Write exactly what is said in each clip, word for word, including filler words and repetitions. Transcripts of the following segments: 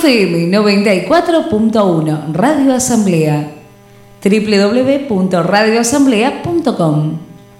F M noventa y cuatro punto uno, Radio Asamblea. doble u doble u doble u punto radio asamblea punto com.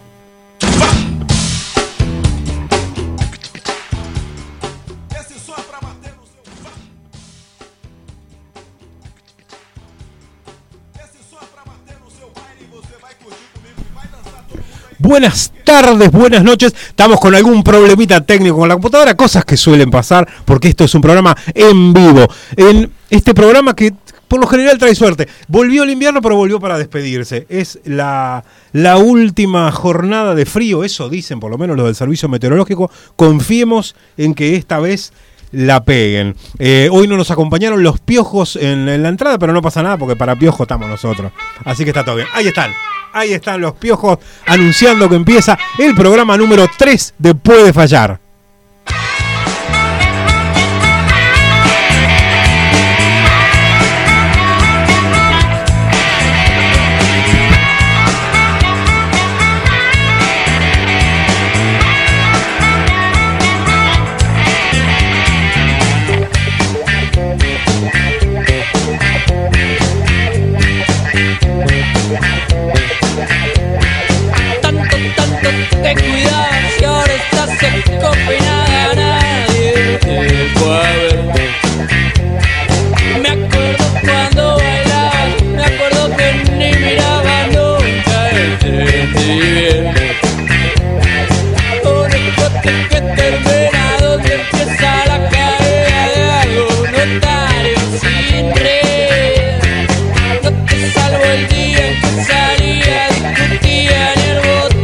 Buenas tardes, buenas noches. Estamos con algún problemita técnico con la computadora, cosas que suelen pasar porque esto es un programa en vivo. En este programa que por lo general trae suerte. Volvió el invierno, pero volvió para despedirse. Es la, la última jornada de frío, eso dicen por lo menos los del Servicio Meteorológico. Confiemos en que esta vez la peguen. Eh, hoy no nos acompañaron los piojos en, en la entrada, pero no pasa nada porque para piojo estamos nosotros. Así que está todo bien. Ahí están. Ahí están los piojos anunciando que empieza el programa número tres de Puede Fallar. Ten cuidado si ahora estás en Copenhague, nadie te puede ver. Me acuerdo cuando bailabas, me acuerdo que ni miraba nunca el tren bien. Un escote que termina donde empieza la carrera de algo notario sin red. No te salvo el día en que salía, discutía ni el voto.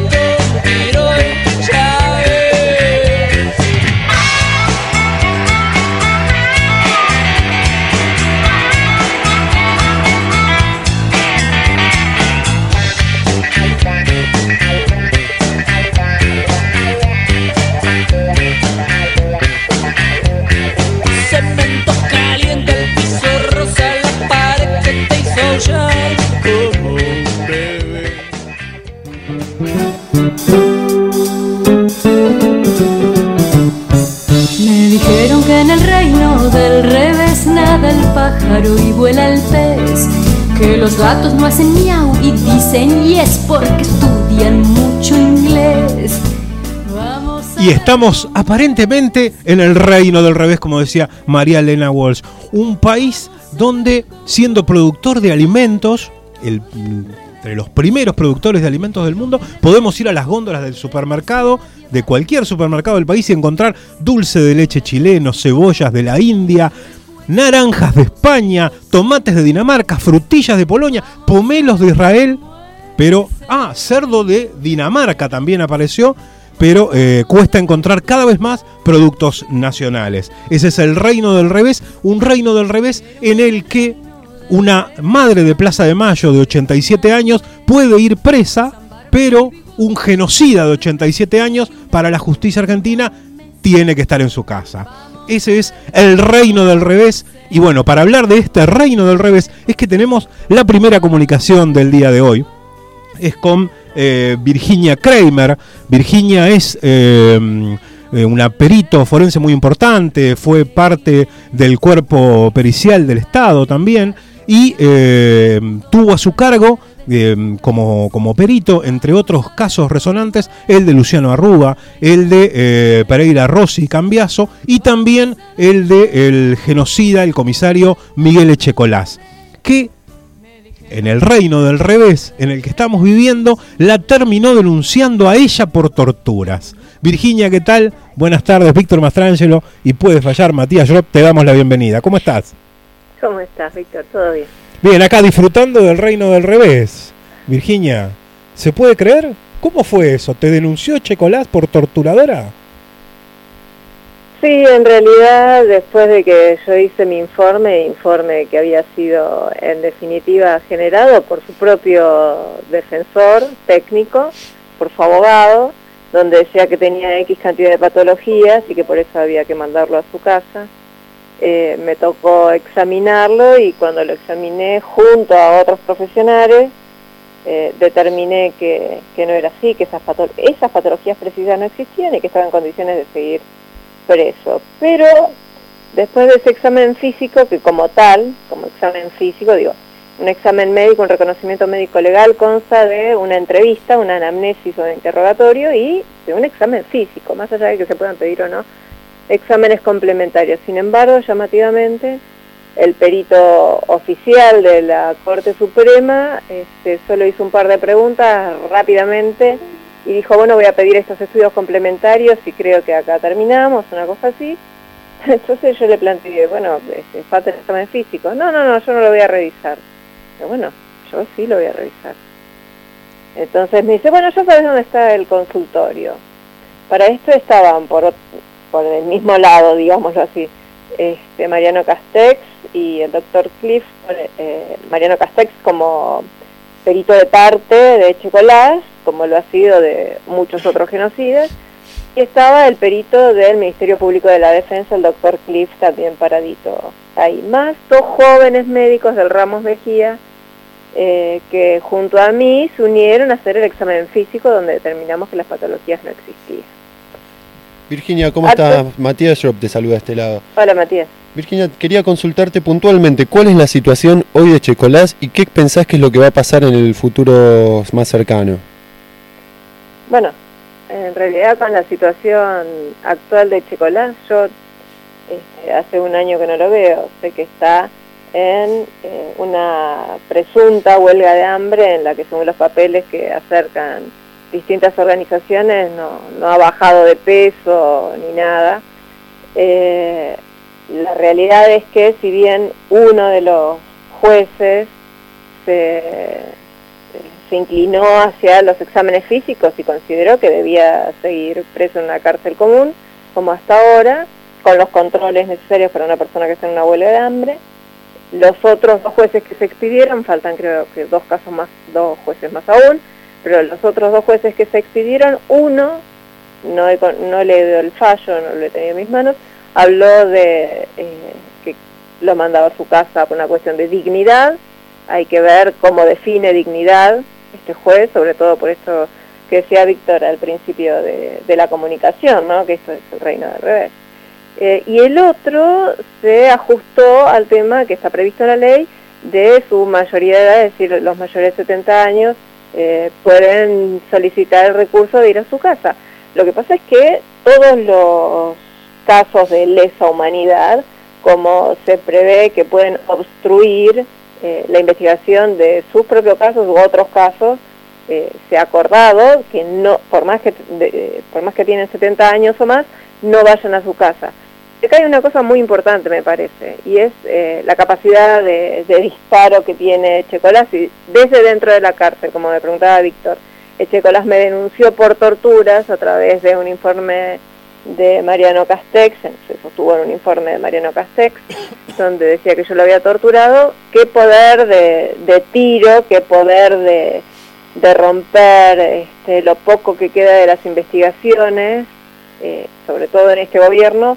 Como un bebé. Me dijeron que en el reino del revés nada el pájaro y vuela el pez, que los gatos no hacen miau y dicen yes porque estudian mucho inglés. Vamos a Y estamos aparentemente en el reino del revés, como decía María Elena Walsh, un país donde, siendo productor de alimentos, el, entre los primeros productores de alimentos del mundo, podemos ir a las góndolas del supermercado, de cualquier supermercado del país, y encontrar dulce de leche chileno, cebollas de la India, naranjas de España, tomates de Dinamarca, frutillas de Polonia, pomelos de Israel, pero, ah, cerdo de Dinamarca también apareció, pero eh, cuesta encontrar cada vez más productos nacionales. Ese es el reino del revés, un reino del revés en el que una madre de Plaza de Mayo de ochenta y siete años puede ir presa, pero un genocida de ochenta y siete años para la justicia argentina tiene que estar en su casa. Ese es el reino del revés. Y bueno, para hablar de este reino del revés es que tenemos la primera comunicación del día de hoy. Es con eh, Virginia Kramer. Virginia es eh, una perito forense muy importante, fue parte del cuerpo pericial del Estado también, y eh, tuvo a su cargo eh, como, como perito, entre otros casos resonantes, el de Luciano Arruga, el de eh, Pereira Rossi Cambiaso y también el de el genocida, el comisario Miguel Echecolás, que en el reino del revés en el que estamos viviendo, la terminó denunciando a ella por torturas. Virginia, ¿qué tal? Buenas tardes, Víctor Mastrangelo y Puede Fallar, Matías Llop, te damos la bienvenida. ¿Cómo estás? ¿Cómo estás, Víctor? ¿Todo bien? Bien, acá disfrutando del reino del revés. Virginia, ¿se puede creer? ¿Cómo fue eso? ¿Te denunció Echecolás por torturadora? Sí, en realidad, después de que yo hice mi informe, informe que había sido en definitiva generado por su propio defensor técnico, por su abogado, donde decía que tenía X cantidad de patologías y que por eso había que mandarlo a su casa, eh, me tocó examinarlo y cuando lo examiné junto a otros profesionales, eh, determiné que, que no era así, que esas, patolo- esas patologías precisas no existían y que estaba en condiciones de seguir preso. Pero Después de ese examen físico, que como tal, como examen físico, digo, un examen médico, un reconocimiento médico legal consta de una entrevista, una anamnesis o un interrogatorio y de un examen físico, más allá de que se puedan pedir o no exámenes complementarios. Sin embargo, llamativamente, el perito oficial de la Corte Suprema este, solo hizo un par de preguntas rápidamente y dijo, bueno, voy a pedir estos estudios complementarios y creo que acá terminamos, una cosa así. Entonces yo le planteé, bueno, este, falta el examen físico. No, no, no, yo no lo voy a revisar. Pero bueno, yo sí lo voy a revisar. Entonces me dice, bueno, ya sabes dónde está el consultorio. Para esto estaban por, por el mismo lado, digámoslo así, este, Mariano Castex y el doctor Cliff, eh, Mariano Castex como perito de parte de Echecolás, como lo ha sido de muchos otros genocidas, y estaba el perito del Ministerio Público de la Defensa, el doctor Cliff, también paradito ahí, más dos jóvenes médicos del Ramos Mejía, eh, que junto a mí se unieron a hacer el examen físico donde determinamos que las patologías no existían. Virginia, ¿cómo estás? Matías Schropp te saluda a este lado. Hola, Matías. Virginia, quería consultarte puntualmente, ¿cuál es la situación hoy de Echecolás y qué pensás que es lo que va a pasar en el futuro más cercano? Bueno, en realidad con la situación actual de Echecolás, yo este, hace un año que no lo veo, sé que está en eh, una presunta huelga de hambre en la que según los papeles que acercan distintas organizaciones no, no ha bajado de peso ni nada. Eh, la realidad es que si bien uno de los jueces se, se inclinó hacia los exámenes físicos y consideró que debía seguir preso en una cárcel común, como hasta ahora, con los controles necesarios para una persona que está en una huelga de hambre, los otros dos jueces que se expidieron, faltan creo que dos casos más, dos jueces más aún, pero los otros dos jueces que se expidieron, uno, no, he, no le he dado el fallo, no lo he tenido en mis manos, habló de eh, que lo mandaba a su casa por una cuestión de dignidad. Hay que ver cómo define dignidad este juez, sobre todo por esto que decía Víctor al principio de, de la comunicación, ¿no? Que esto es el reino del revés. Eh, y el otro se ajustó al tema que está previsto en la ley de su mayoría de edad, es decir, los mayores de setenta años eh, pueden solicitar el recurso de ir a su casa. Lo que pasa es que todos los casos de lesa humanidad, como se prevé que pueden obstruir eh, la investigación de sus propios casos u otros casos, eh, se ha acordado que no, por más que de, por más que tienen setenta años o más, no vayan a su casa. Acá hay una cosa muy importante, me parece, y es eh, la capacidad de, de disparo que tiene Echecolás, y desde dentro de la cárcel, como me preguntaba Víctor. Echecolás me denunció por torturas a través de un informe de Mariano Castex, se sostuvo en un informe de Mariano Castex, donde decía que yo lo había torturado. Qué poder de, de tiro, qué poder de, de romper este, lo poco que queda de las investigaciones, eh, sobre todo en este gobierno,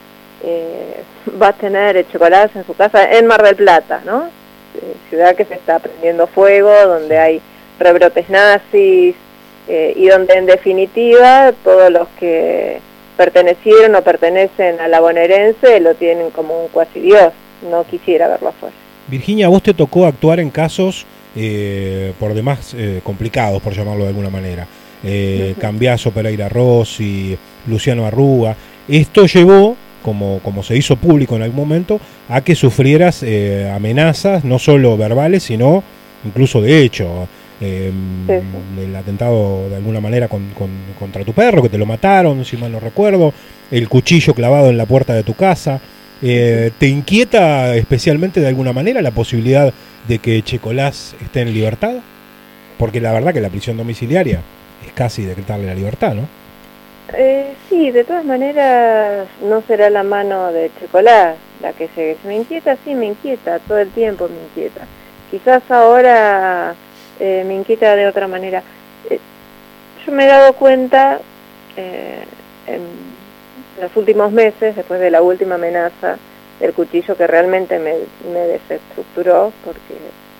eh, va a tener Echecolás en su casa en Mar del Plata, ¿no? Eh, ciudad que se está prendiendo fuego, donde hay rebrotes nazis, eh, y donde en definitiva todos los que pertenecieron o pertenecen a la bonaerense lo tienen como un cuasi dios. No quisiera verlo afuera. Virginia, a vos te tocó actuar en casos eh, por demás eh, complicados, por llamarlo de alguna manera. Eh, uh-huh. Cambiaso, Pereira Rossi, Luciano Arruga. Esto llevó, como, como se hizo público en algún momento, a que sufrieras eh, amenazas, no solo verbales, sino incluso de hecho. Eh, sí, sí. El atentado de alguna manera con, con, contra tu perro, que te lo mataron, si mal no recuerdo, el cuchillo clavado en la puerta de tu casa. Eh, ¿Te inquieta especialmente de alguna manera la posibilidad de que Echecolás esté en libertad? Porque la verdad que la prisión domiciliaria es casi decretarle la libertad, ¿no? Eh, sí, de todas maneras no será la mano de Echecolás la que se, se me inquieta, sí me inquieta, todo el tiempo me inquieta. Quizás ahora eh, me inquieta de otra manera. Eh, yo me he dado cuenta eh, en los últimos meses, después de la última amenaza del cuchillo que realmente me, me desestructuró, porque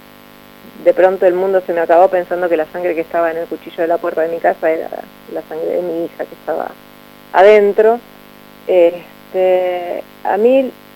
de pronto el mundo se me acabó pensando que la sangre que estaba en el cuchillo de la puerta de mi casa era la sangre de mi hija que estaba adentro. Este, a mí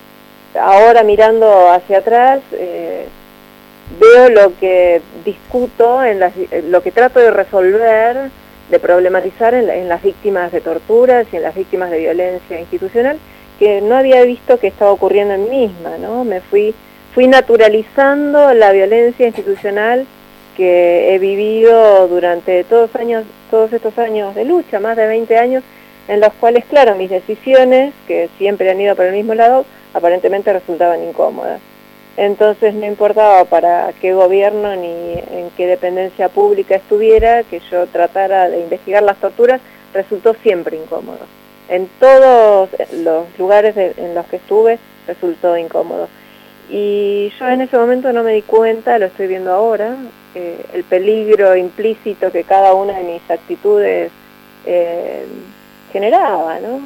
ahora mirando hacia atrás, eh, veo lo que discuto, en las, lo que trato de resolver, de problematizar en, la, en las víctimas de torturas y en las víctimas de violencia institucional, que no había visto que estaba ocurriendo en mí misma, ¿no? Me fui, fui naturalizando la violencia institucional que he vivido durante todos, años, todos estos años de lucha, más de veinte años, en los cuales, claro, mis decisiones, que siempre han ido por el mismo lado, aparentemente resultaban incómodas. Entonces no importaba para qué gobierno ni en qué dependencia pública estuviera, que yo tratara de investigar las torturas, resultó siempre incómodo. En todos los lugares de, en los que estuve resultó incómodo. Y yo en ese momento no me di cuenta, lo estoy viendo ahora, eh, el peligro implícito que cada una de mis actitudes eh, generaba, ¿no?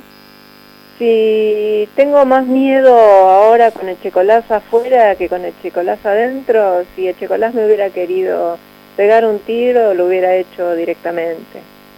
Si tengo más miedo ahora con Echecolás afuera que con Echecolás adentro, si Echecolás me hubiera querido pegar un tiro, lo hubiera hecho directamente.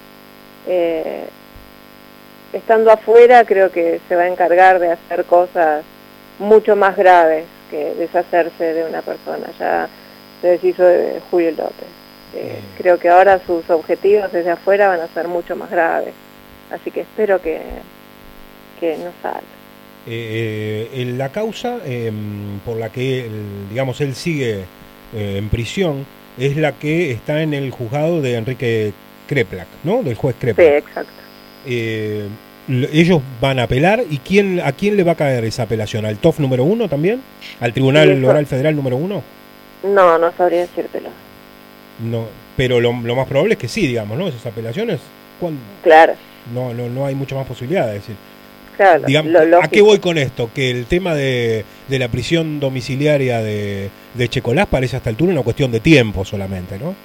Eh, estando afuera creo que se va a encargar de hacer cosas mucho más graves que deshacerse de una persona. Ya se deshizo de Julio López. Eh, creo que ahora sus objetivos desde afuera van a ser mucho más graves. Así que espero que... que no salga. Eh, eh, la causa eh, por la que, el, digamos, él sigue eh, en prisión es la que está en el juzgado de Enrique Kreplak, ¿no? Del juez Kreplak. Sí, exacto. Eh, ellos van a apelar, ¿y quién, a quién le va a caer esa apelación? ¿Al T O F número uno también? ¿Al Tribunal sí, Oral Federal número uno? No, no sabría decírtelo. No, pero lo, lo más probable es que sí, digamos, ¿no? Esas apelaciones, ¿cuándo? Claro. No, no, no hay mucha más posibilidad de decir. Claro, Digamos, lo ¿a qué voy con esto? Que el tema de, de la prisión domiciliaria de, de Echecolás parece hasta altura una cuestión de tiempo solamente, ¿no?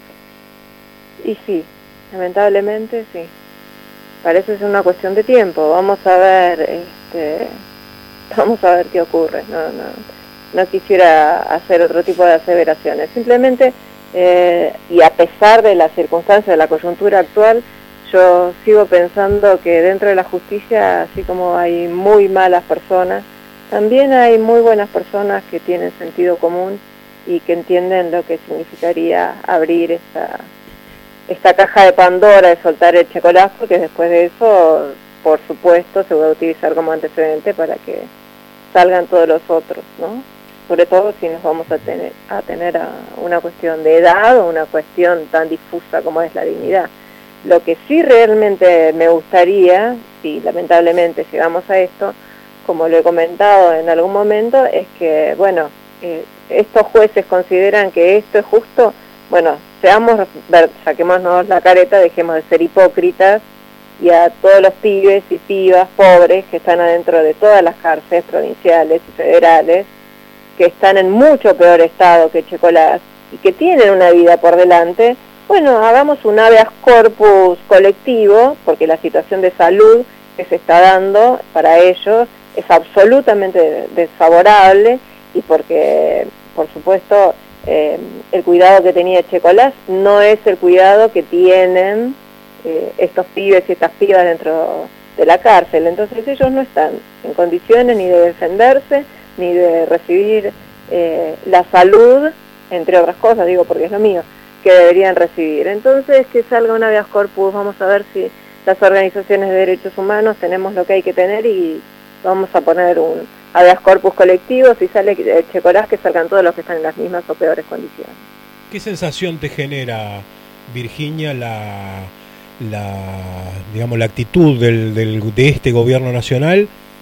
Y sí, lamentablemente sí. Parece ser una cuestión de tiempo. Vamos a ver, este, vamos a ver qué ocurre. No, no, no quisiera hacer otro tipo de aseveraciones. Simplemente, eh, y a pesar de las circunstancias de la coyuntura actual, yo sigo pensando que dentro de la justicia, así como hay muy malas personas, también hay muy buenas personas que tienen sentido común y que entienden lo que significaría abrir esta, esta caja de Pandora de soltar el Echecolás, porque después de eso, por supuesto, se va a utilizar como antecedente para que salgan todos los otros, ¿no? Sobre todo si nos vamos a tener a tener a una cuestión de edad o una cuestión tan difusa como es la dignidad. Lo que sí realmente me gustaría, si lamentablemente llegamos a esto, como lo he comentado en algún momento, es que, bueno, eh, estos jueces consideran que esto es justo, bueno, seamos, ver, saquémonos la careta, dejemos de ser hipócritas, y a todos los pibes y pibas pobres que están adentro de todas las cárceles provinciales y federales, que están en mucho peor estado que Echecolás, y que tienen una vida por delante, bueno, hagamos un habeas corpus colectivo, porque la situación de salud que se está dando para ellos es absolutamente desfavorable, y porque, por supuesto, eh, el cuidado que tenía Echecolás no es el cuidado que tienen eh, estos pibes y estas pibas dentro de la cárcel. Entonces ellos no están en condiciones ni de defenderse, ni de recibir eh, la salud, entre otras cosas, digo porque es lo mío, que deberían recibir. Entonces, que salga un habeas corpus, vamos a ver si las organizaciones de derechos humanos tenemos lo que hay que tener y vamos a poner un habeas corpus colectivo, si sale Echecolás, que salgan todos los que están en las mismas o peores condiciones. ¿Qué sensación te genera, Virginia, la, la digamos, la actitud del, del, de este gobierno nacional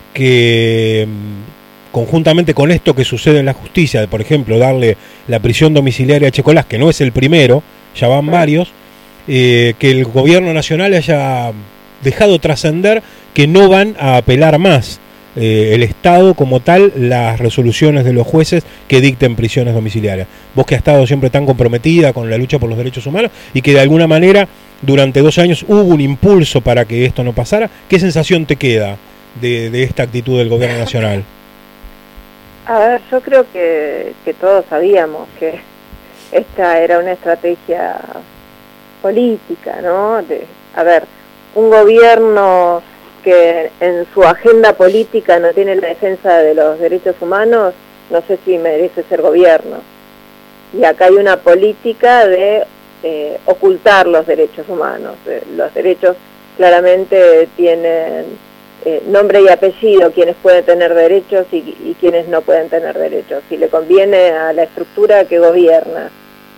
que, conjuntamente con esto que sucede en la justicia, de, por ejemplo, darle la prisión domiciliaria a Echecolás, que no es el primero, ya van varios, eh, que el gobierno nacional haya dejado trascender que no van a apelar más eh, el Estado como tal las resoluciones de los jueces que dicten prisiones domiciliarias? Vos que has estado siempre tan comprometida con la lucha por los derechos humanos y que de alguna manera durante dos años hubo un impulso para que esto no pasara, ¿qué sensación te queda de, de esta actitud del gobierno nacional? A ver, yo creo que, que todos sabíamos que esta era una estrategia política, ¿no? De, a ver, un gobierno que en su agenda política no tiene la defensa de los derechos humanos, no sé si merece ser gobierno. Y acá hay una política de eh, ocultar los derechos humanos. Eh, los derechos claramente tienen eh, nombre y apellido, quienes pueden tener derechos y, y quienes no pueden tener derechos. Si le conviene a la estructura que gobierna,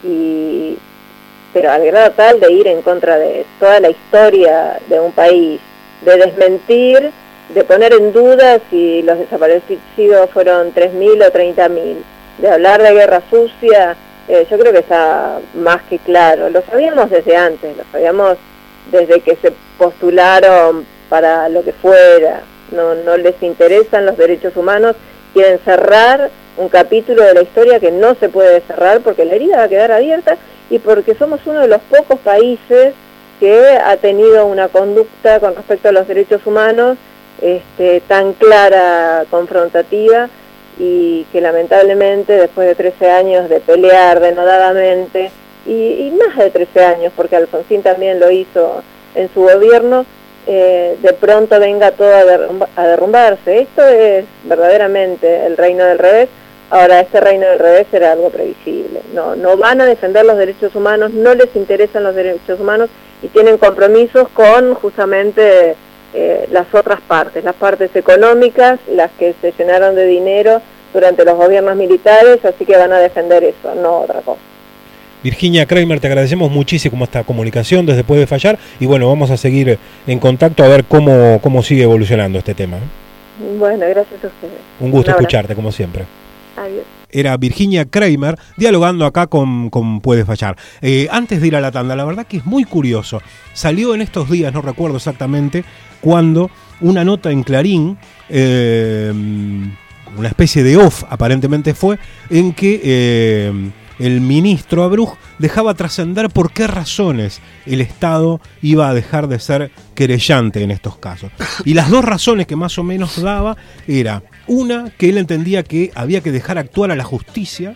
y pero al grado tal de ir en contra de toda la historia de un país, de desmentir, de poner en duda si los desaparecidos fueron tres mil o treinta mil, de hablar de guerra sucia, eh, yo creo que está más que claro. Lo sabíamos desde antes, lo sabíamos desde que se postularon para lo que fuera. No, no les interesan los derechos humanos, quieren cerrar un capítulo de la historia que no se puede cerrar porque la herida va a quedar abierta y porque somos uno de los pocos países que ha tenido una conducta con respecto a los derechos humanos este, tan clara, confrontativa, y que lamentablemente después de trece años de pelear denodadamente, y, y más de trece años, porque Alfonsín también lo hizo en su gobierno, eh, de pronto venga todo a, derrumba, a derrumbarse. Esto es verdaderamente el reino del revés. Ahora, este reino del revés era algo previsible. No, no van a defender los derechos humanos, no les interesan los derechos humanos y tienen compromisos con justamente eh, las otras partes, las partes económicas, las que se llenaron de dinero durante los gobiernos militares, así que van a defender eso, no otra cosa. Virginia Kramer, te agradecemos muchísimo esta comunicación desde Puede Fallar y bueno, vamos a seguir en contacto a ver cómo, cómo sigue evolucionando este tema. Bueno, gracias a ustedes. Un gusto escucharte, como siempre. Adiós. Era Virginia Kramer dialogando acá con, con Puede Fallar. Eh, antes de ir a la tanda, la verdad que es muy curioso. Salió en estos días, no recuerdo exactamente, cuando una nota en Clarín, eh, una especie de off aparentemente fue, en que eh, el ministro Abruj dejaba trascender por qué razones el Estado iba a dejar de ser querellante en estos casos. Y las dos razones que más o menos daba era una, que él entendía que había que dejar actuar a la justicia,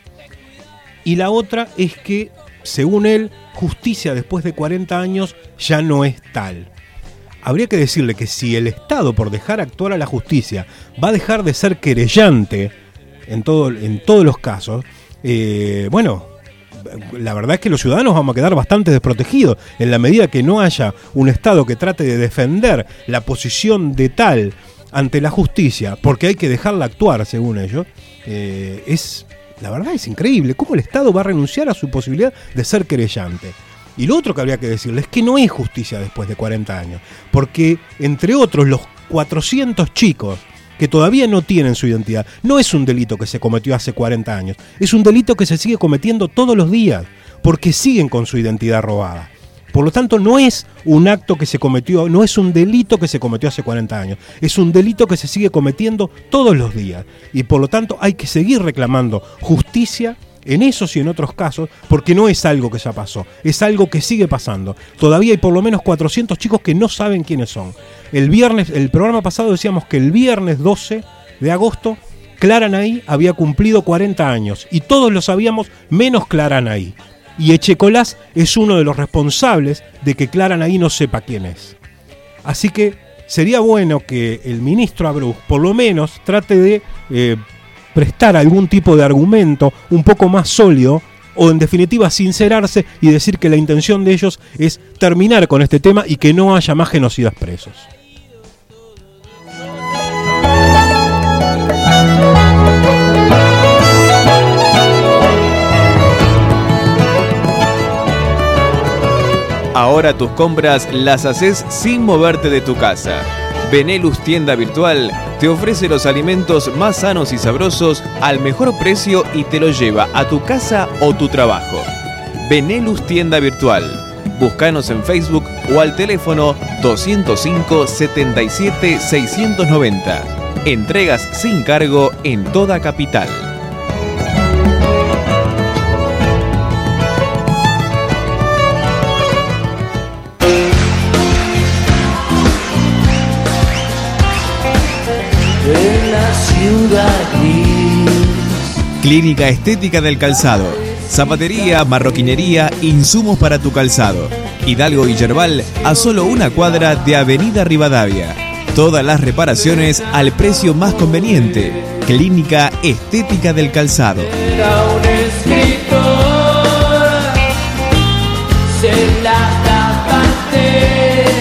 y la otra es que, según él, justicia después de cuarenta años ya no es tal. Habría que decirle que si el Estado, por dejar actuar a la justicia, va a dejar de ser querellante en, todo, en todos los casos, eh, bueno, la verdad es que los ciudadanos vamos a quedar bastante desprotegidos en la medida que no haya un Estado que trate de defender la posición de tal ante la justicia, porque hay que dejarla actuar, según ellos. Eh, es, la verdad es increíble cómo el Estado va a renunciar a su posibilidad de ser querellante. Y lo otro que habría que decirle es que no es justicia después de cuarenta años, porque, entre otros, los cuatrocientos chicos que todavía no tienen su identidad, no es un delito que se cometió hace cuarenta años, es un delito que se sigue cometiendo todos los días, porque siguen con su identidad robada. Por lo tanto, no es un acto que se cometió, no es un delito que se cometió hace cuarenta años, es un delito que se sigue cometiendo todos los días. Y por lo tanto hay que seguir reclamando justicia en esos y en otros casos, porque no es algo que ya pasó, es algo que sigue pasando. Todavía hay por lo menos cuatrocientos chicos que no saben quiénes son. El viernes, el programa pasado decíamos que el viernes doce de agosto, Claranaí había cumplido cuarenta años, y todos lo sabíamos menos Claranaí. Y Echecolás es uno de los responsables de que Claranaí no sepa quién es. Así que sería bueno que el ministro Abruj por lo menos trate de eh, prestar algún tipo de argumento un poco más sólido, o en definitiva sincerarse y decir que la intención de ellos es terminar con este tema y que no haya más genocidas presos. Ahora tus compras las haces sin moverte de tu casa. Benelux Tienda Virtual te ofrece los alimentos más sanos y sabrosos al mejor precio y te los lleva a tu casa o tu trabajo. Benelux Tienda Virtual. Búscanos en Facebook o al teléfono doscientos cinco, setenta y siete, seiscientos noventa. Entregas sin cargo en toda capital. Clínica Estética del Calzado. Zapatería, marroquinería, insumos para tu calzado. Hidalgo y Yerbal, a solo una cuadra de Avenida Rivadavia. Todas las reparaciones al precio más conveniente. Clínica Estética del Calzado. Era un escritor, se la tapaste.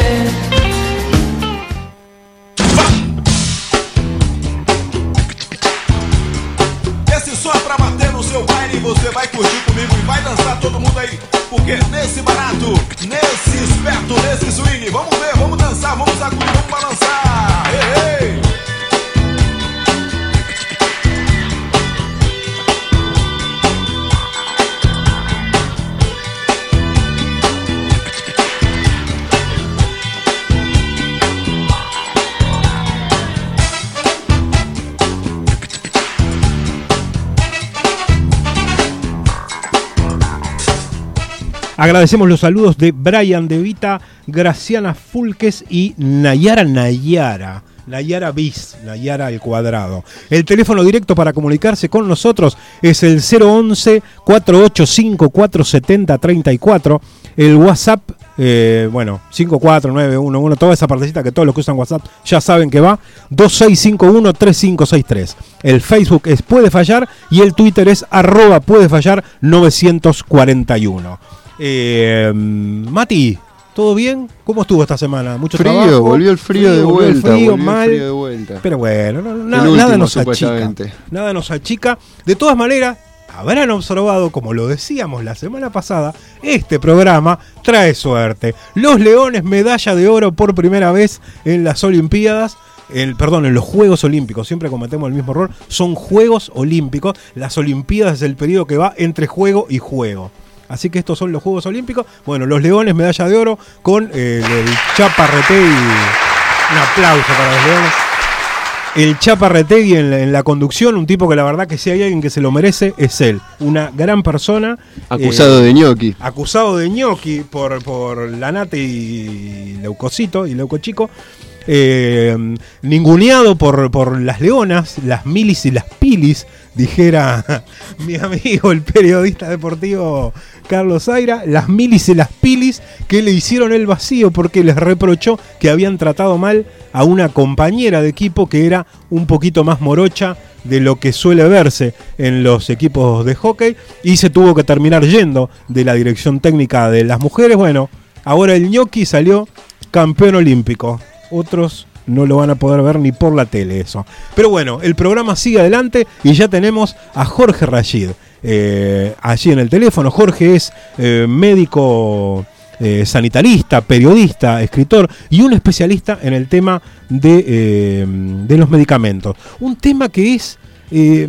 Esse som é pra bater no seu baile, você vai curtir comigo e vai dançar todo mundo aí. Porque nesse barato, nesse esperto, nesse swing, vamos ver, vamos dançar, vamos sacudir, vamos balançar. Ei, ei. Agradecemos los saludos de Brian De Vita, Graciana Fulques y Nayara Nayara. Nayara bis, Nayara al cuadrado. El teléfono directo para comunicarse con nosotros es el cero once, cuatro ocho cinco, cuatro siete cero, tres cuatro. El WhatsApp, eh, bueno, cinco cuatro nueve uno uno, toda esa partecita que todos los que usan WhatsApp ya saben que va, dos seis cinco uno, tres cinco seis tres. El Facebook es Puede Fallar y el Twitter es arroba Puede Fallar novecientos cuarenta y uno. Eh, Mati, ¿todo bien? ¿Cómo estuvo esta semana? ¿Mucho frío, trabajo? Volvió el frío, frío de volvió vuelta. El frío, volvió mal. El frío de vuelta. Pero bueno, no, na, último, nada nos achica. Nada nos achica. De todas maneras, habrán observado, como lo decíamos la semana pasada, este programa trae suerte. Los Leones, medalla de oro por primera vez en las Olimpiadas. El, perdón, en los Juegos Olímpicos, siempre cometemos el mismo error. Son Juegos Olímpicos. Las Olimpiadas es el periodo que va entre juego y juego. Así que estos son los Juegos Olímpicos. Bueno, los Leones, medalla de oro con eh, el Chapa Retegui. Un aplauso para los Leones. El Chapa Retegui en la, en la conducción, un tipo que la verdad que si hay alguien que se lo merece es él. Una gran persona. Acusado eh, de ñoqui. Acusado de ñoqui por, por Lanate y Leucocito y Leucochico. Eh, ninguneado por, por las leonas, las milis y las pilis, dijera mi amigo el periodista deportivo Carlos Zaira, las milis y las pilis que le hicieron el vacío porque les reprochó que habían tratado mal a una compañera de equipo que era un poquito más morocha de lo que suele verse en los equipos de hockey y se tuvo que terminar yendo de la dirección técnica de las mujeres. Bueno, ahora el ñoqui salió campeón olímpico. Otros no lo van a poder ver ni por la tele eso. Pero bueno, el programa sigue adelante y ya tenemos a Jorge Rashid eh, allí en el teléfono. Jorge es eh, médico eh, sanitarista, periodista, escritor y un especialista en el tema de, eh, de los medicamentos. Un tema que es... Eh,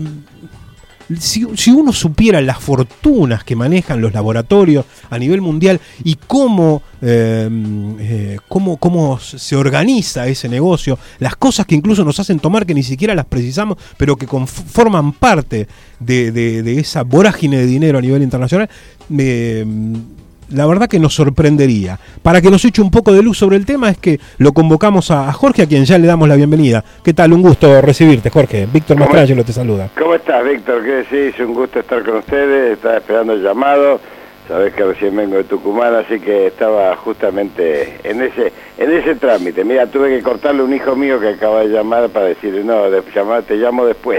Si, si uno supiera las fortunas que manejan los laboratorios a nivel mundial y cómo, eh, eh, cómo, cómo se organiza ese negocio, las cosas que incluso nos hacen tomar que ni siquiera las precisamos, pero que forman parte de, de, de esa vorágine de dinero a nivel internacional, eh, la verdad que nos sorprendería. Para que nos eche un poco de luz sobre el tema es que lo convocamos a, a Jorge, a quien ya le damos la bienvenida. ¿Qué tal? Un gusto recibirte, Jorge. Víctor Mastrangelo te saluda. ¿Cómo estás, Víctor? ¿Qué decís? Un gusto estar con ustedes. Estaba esperando el llamado. Sabés que recién vengo de Tucumán, así que estaba justamente en ese en ese trámite. Mira, tuve que cortarle a un hijo mío que acaba de llamar para decirle, no, de, llamar, te llamo después.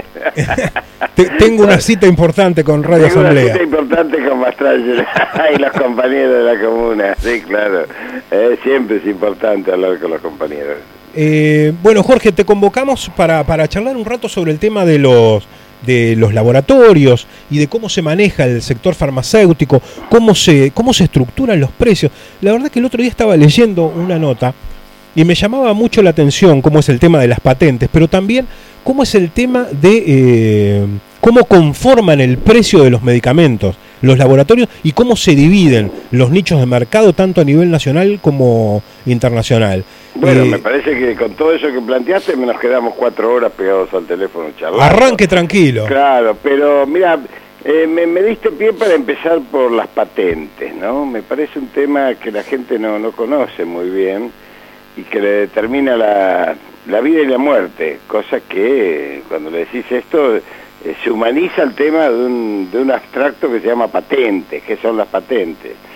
Tengo una cita importante con Radio Tengo Asamblea. Una cita importante con Mastrangelo y los compañeros de la comuna. Sí, claro. Eh, siempre es importante hablar con los compañeros. Eh, bueno, Jorge, te convocamos para, para charlar un rato sobre el tema de los... de los laboratorios y de cómo se maneja el sector farmacéutico, cómo se, cómo se estructuran los precios. La verdad que el otro día estaba leyendo una nota y me llamaba mucho la atención cómo es el tema de las patentes, pero también cómo es el tema de eh, cómo conforman el precio de los medicamentos, los laboratorios, y cómo se dividen los nichos de mercado tanto a nivel nacional como internacional. Bueno, eh, me parece que con todo eso que planteaste nos quedamos cuatro horas pegados al teléfono charlando. Arranque tranquilo. Claro, pero mira, eh, me, me diste pie para empezar por las patentes, ¿no? Me parece un tema que la gente no, no conoce muy bien y que le determina la, la vida y la muerte, cosa que cuando le decís esto... Eh, se humaniza el tema de un, de un abstracto que se llama patentes. ¿Qué son las patentes?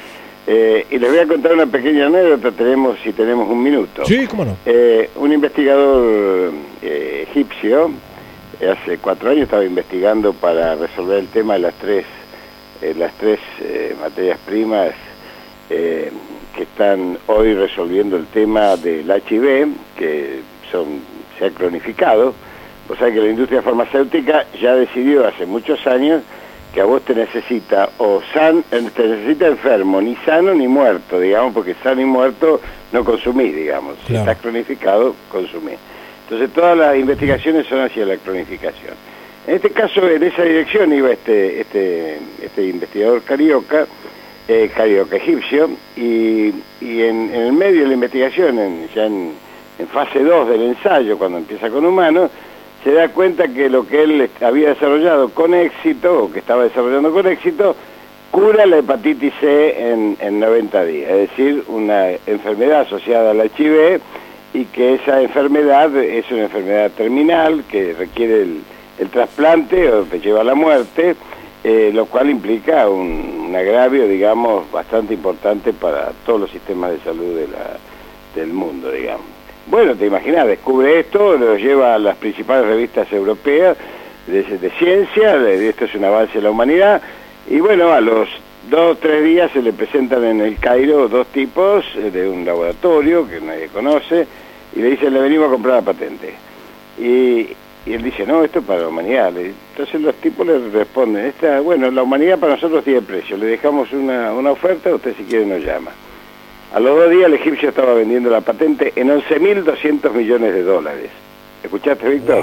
Eh, y les voy a contar una pequeña anécdota, tenemos, si tenemos un minuto. Sí, cómo no. Eh, un investigador eh, egipcio, eh, hace cuatro años estaba investigando para resolver el tema de las tres, eh, las tres eh, materias primas eh, que están hoy resolviendo el tema del H I V, que son, se ha cronificado. O sea que la industria farmacéutica ya decidió hace muchos años que a vos te necesita o san, te necesita enfermo, ni sano ni muerto, digamos, porque sano y muerto no consumís, digamos. Claro. Si estás cronificado, consumís. Entonces todas las investigaciones son hacia la cronificación. En este caso, en esa dirección iba este, este, este investigador carioca, eh, carioca egipcio, y, y en, en el medio de la investigación, en, ya en, en fase dos del ensayo, cuando empieza con humanos, se da cuenta que lo que él había desarrollado con éxito, o que estaba desarrollando con éxito, cura la hepatitis C en, en noventa días, es decir, una enfermedad asociada al H I V, y que esa enfermedad es una enfermedad terminal que requiere el, el trasplante o que lleva a la muerte, eh, lo cual implica un, un agravio, digamos, bastante importante para todos los sistemas de salud de la, del mundo, digamos. Bueno, te imaginas, descubre esto, lo lleva a las principales revistas europeas de, de ciencia, de, esto es un avance de la humanidad, y bueno, a los dos o tres días se le presentan en el Cairo dos tipos de un laboratorio que nadie conoce, y le dicen, le venimos a comprar la patente. Y, y él dice, no, esto es para la humanidad. Entonces los tipos le responden, esta, bueno, la humanidad para nosotros tiene precio, le dejamos una, una oferta, usted si quiere nos llama. A los dos días el egipcio estaba vendiendo la patente en once mil doscientos millones de dólares. ¿Escuchaste, Víctor?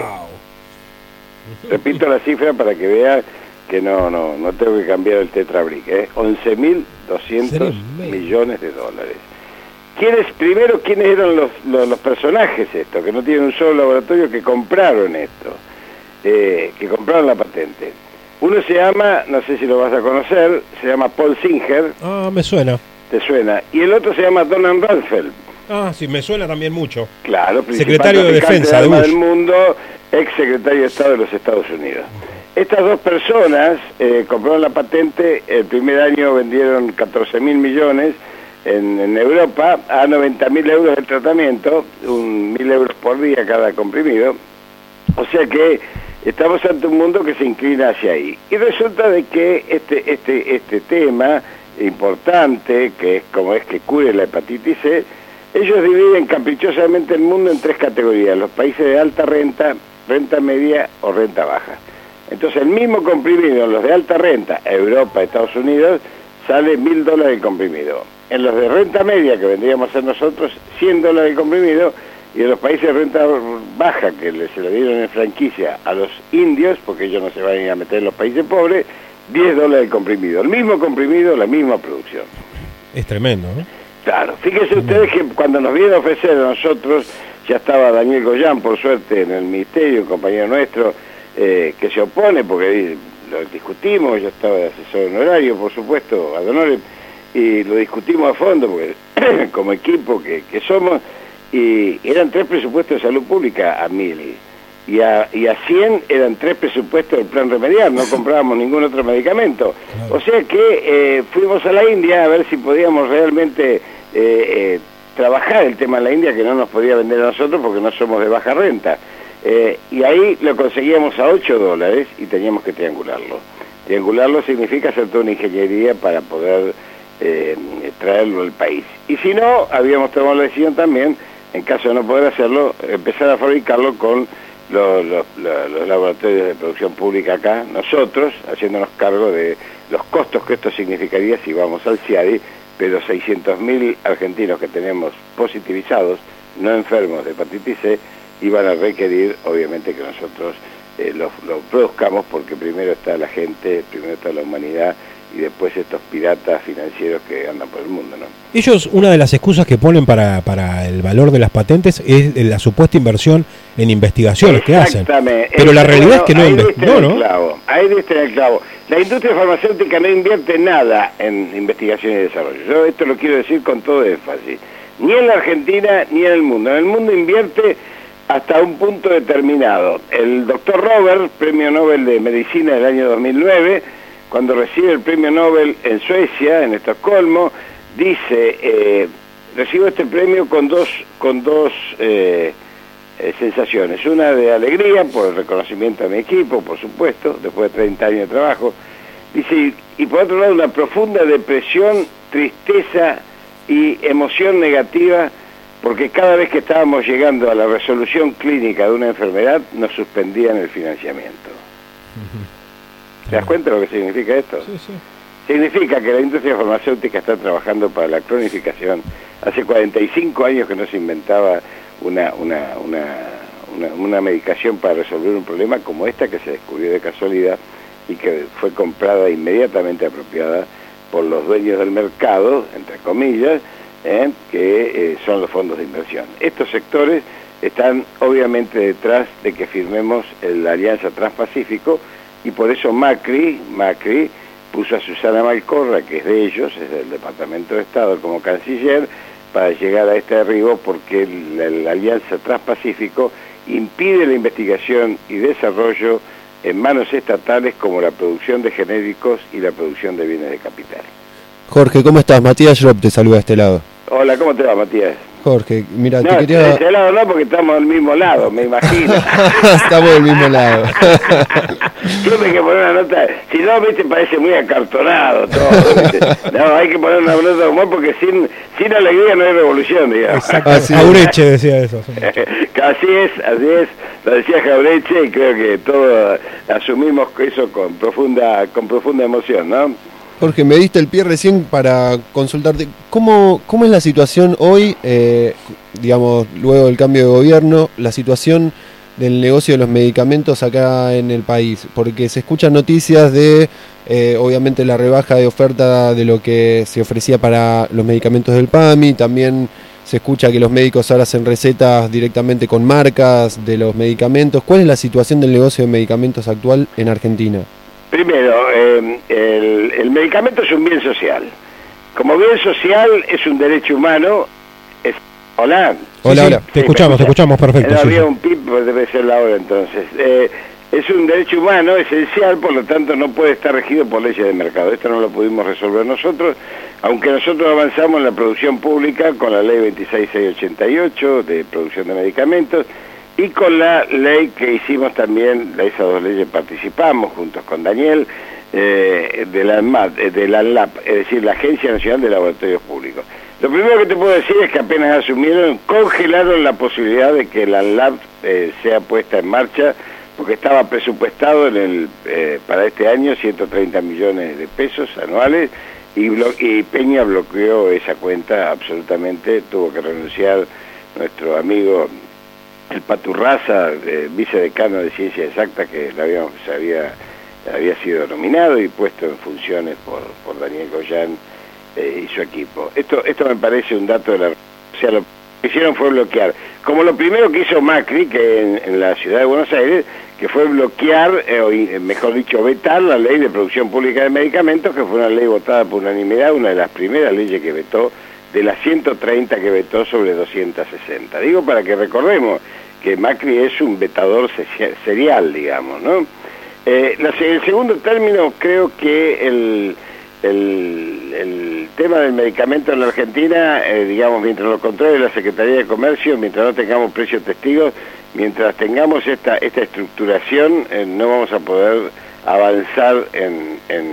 Wow. Repito la cifra para que vea que no no no tengo que cambiar el tetrabric, ¿eh? once mil doscientos millones de dólares. ¿Quiénes, primero, quiénes eran los, los, los personajes estos, que no tienen un solo laboratorio, que compraron esto, eh, que compraron la patente? Uno se llama, no sé si lo vas a conocer, se llama Paul Singer. Ah, me suena. ¿Te suena? Y el otro se llama Donald Rumsfeld. Ah, sí, me suena también mucho. Claro, secretario de Defensa de Bush. del mundo, ex secretario de Estado de los Estados Unidos. Estas dos personas eh, compraron la patente, el primer año vendieron catorce mil millones en, en Europa, a noventa mil euros el tratamiento, un mil euros por día cada comprimido. O sea que estamos ante un mundo que se inclina hacia ahí. Y resulta de que este, este, este tema importante, que es como es que cure la hepatitis C, ellos dividen caprichosamente el mundo en tres categorías: los países de alta renta, renta media o renta baja. Entonces el mismo comprimido en los de alta renta, Europa, Estados Unidos, sale mil dólares el comprimido. En los de renta media, que vendríamos a ser nosotros, cien dólares el comprimido, y en los países de renta baja, que se lo dieron en franquicia a los indios, porque ellos no se van a ir a meter en los países pobres, diez dólares el comprimido. El mismo comprimido, la misma producción. Es tremendo, ¿no? Claro. Fíjense ustedes que cuando nos vienen a ofrecer a nosotros, ya estaba Daniel Goyán, por suerte, en el ministerio, un compañero nuestro, eh, que se opone, porque lo discutimos, yo estaba de asesor honorario, por supuesto, ad honorem, y lo discutimos a fondo, porque como equipo que, que somos, y eran tres presupuestos de salud pública a mil. Y a, y a cien eran tres presupuestos del plan remediar, no comprábamos ningún otro medicamento. Claro. O sea que eh, fuimos a la India a ver si podíamos realmente eh, eh, trabajar el tema en la India, que no nos podía vender a nosotros porque no somos de baja renta. Eh, y ahí lo conseguíamos a ocho dólares y teníamos que triangularlo. Triangularlo significa hacer toda una ingeniería para poder eh, traerlo al país. Y si no, habíamos tomado la decisión también, en caso de no poder hacerlo, empezar a fabricarlo con Los, los, los laboratorios de producción pública acá, nosotros, haciéndonos cargo de los costos que esto significaría si vamos al CIADI, pero seiscientos mil argentinos que tenemos positivizados, no enfermos de hepatitis C, iban a requerir, obviamente, que nosotros eh, lo, lo produzcamos, porque primero está la gente, primero está la humanidad, y después estos piratas financieros que andan por el mundo, ¿no? Ellos, una de las excusas que ponen para, para el valor de las patentes es la supuesta inversión en investigaciones que hacen. Exactamente. Pero la realidad bueno, es que no, ahí no, ¿no? Clavo, ahí diste en el clavo. La industria farmacéutica no invierte nada en investigación y desarrollo. Yo esto lo quiero decir con todo énfasis. Ni en la Argentina ni en el mundo. En el mundo invierte hasta un punto determinado. El doctor Robert, premio Nobel de Medicina del año dos mil nueve, cuando recibe el premio Nobel en Suecia, en Estocolmo, dice, eh, recibo este premio con dos, con dos eh, eh, sensaciones. Una de alegría por el reconocimiento a mi equipo, por supuesto, después de treinta años de trabajo. Dice, y, y por otro lado una profunda depresión, tristeza y emoción negativa, porque cada vez que estábamos llegando a la resolución clínica de una enfermedad, nos suspendían el financiamiento. Uh-huh. ¿Te das cuenta de lo que significa esto? Sí, sí. Significa que la industria farmacéutica está trabajando para la cronificación. Hace cuarenta y cinco años que no se inventaba una, una, una, una, una medicación para resolver un problema como esta que se descubrió de casualidad y que fue comprada inmediatamente apropiada por los dueños del mercado, entre comillas, eh, que eh, son los fondos de inversión. Estos sectores están obviamente detrás de que firmemos la Alianza Transpacífico y por eso Macri, Macri puso a Susana Malcorra, que es de ellos, es del Departamento de Estado, como canciller, para llegar a este derribo, porque la, la Alianza Transpacífico impide la investigación y desarrollo en manos estatales como la producción de genéricos y la producción de bienes de capital. Jorge, ¿cómo estás? Matías Schropp te saluda de este lado. Hola, ¿cómo te va, Matías? Jorge, mira, no, te quería... de este lado no, porque estamos del mismo lado, me imagino. Estamos del mismo lado. Siempre hay que poner una nota, si no, viste, parece muy acartonado todo, ¿viste? No, hay que poner una nota de humor porque sin, sin alegría no hay revolución, digamos. Exacto, Jaureche decía eso. Así es, así es, lo decía Jaureche y creo que todos asumimos eso con profunda, con profunda emoción, ¿no? Jorge, me diste el pie recién para consultarte, ¿cómo, cómo es la situación hoy, eh, digamos, luego del cambio de gobierno, la situación del negocio de los medicamentos acá en el país? Porque se escuchan noticias de, eh, obviamente, la rebaja de oferta de lo que se ofrecía para los medicamentos del PAMI, también se escucha que los médicos ahora hacen recetas directamente con marcas de los medicamentos. ¿Cuál es la situación del negocio de medicamentos actual en Argentina? Primero, eh, el, el medicamento es un bien social. Como bien social es un derecho humano. Es... Hola. Hola, sí, hola. Te sí, escuchamos, te escuchamos perfecto. No sí, había sí. un pip, pues debe ser la hora entonces. Eh, es un derecho humano esencial, por lo tanto no puede estar regido por leyes de mercado. Esto no lo pudimos resolver nosotros, aunque nosotros avanzamos en la producción pública con la ley veintiséis mil seiscientos ochenta y ocho de producción de medicamentos, y con la ley que hicimos también, esas dos leyes participamos juntos con Daniel, eh, de la ANMAT, eh, de la ANLAP, es decir, la Agencia Nacional de Laboratorios Públicos. Lo primero que te puedo decir es que apenas asumieron, congelaron la posibilidad de que la ANLAP eh, sea puesta en marcha, porque estaba presupuestado en el eh, para este año ciento treinta millones de pesos anuales, y, y Peña bloqueó esa cuenta absolutamente, tuvo que renunciar nuestro amigo el Paturraza, eh, vicedecano de Ciencias Exactas, que la habíamos, se había, había sido nominado y puesto en funciones por, por Daniel Goyán eh, y su equipo. Esto esto me parece un dato de la... O sea, lo que hicieron fue bloquear. Como lo primero que hizo Macri, que en, en la ciudad de Buenos Aires, que fue bloquear, eh, o mejor dicho, vetar la ley de producción pública de medicamentos, que fue una ley votada por unanimidad, una de las primeras leyes que vetó, de las ciento treinta que vetó sobre doscientas sesenta. Digo para que recordemos que Macri es un vetador serial, digamos, ¿no? Eh, la, el segundo término, creo que el, el, el tema del medicamento en la Argentina, eh, digamos, mientras lo controle la Secretaría de Comercio, mientras no tengamos precios testigos, mientras tengamos esta, esta estructuración, eh, no vamos a poder avanzar en, en,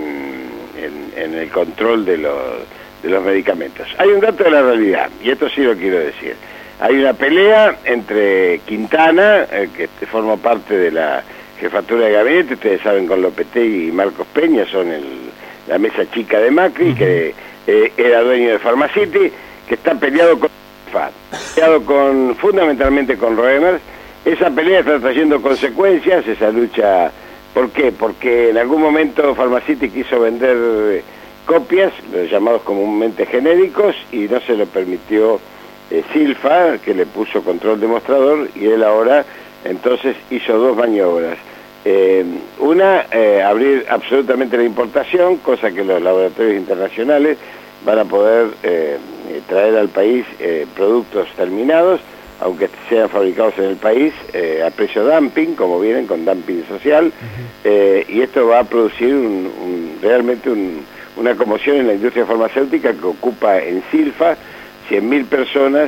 en, en el control de los... de los medicamentos. Hay un dato de la realidad, y esto sí lo quiero decir. Hay una pelea entre Quintana, eh, que forma parte de la jefatura de gabinete, ustedes saben, con Lopetegui y Marcos Peña, son el, la mesa chica de Macri, uh-huh. que eh, era dueño de Pharmacity, que está peleado con F A D, peleado con, fundamentalmente con Roemers. Esa pelea está trayendo consecuencias, esa lucha. ¿Por qué? Porque en algún momento Pharmacity quiso vender... Eh, copias, los llamados comúnmente genéricos, y no se lo permitió eh, Silfa, que le puso control demostrador, y él ahora entonces hizo dos maniobras. Eh, una, eh, abrir absolutamente la importación, cosa que los laboratorios internacionales van a poder eh, traer al país eh, productos terminados, aunque sean fabricados en el país, eh, a precio dumping, como vienen con dumping social, uh-huh. eh, y esto va a producir un, un, realmente un una conmoción en la industria farmacéutica que ocupa en Silfa cien mil personas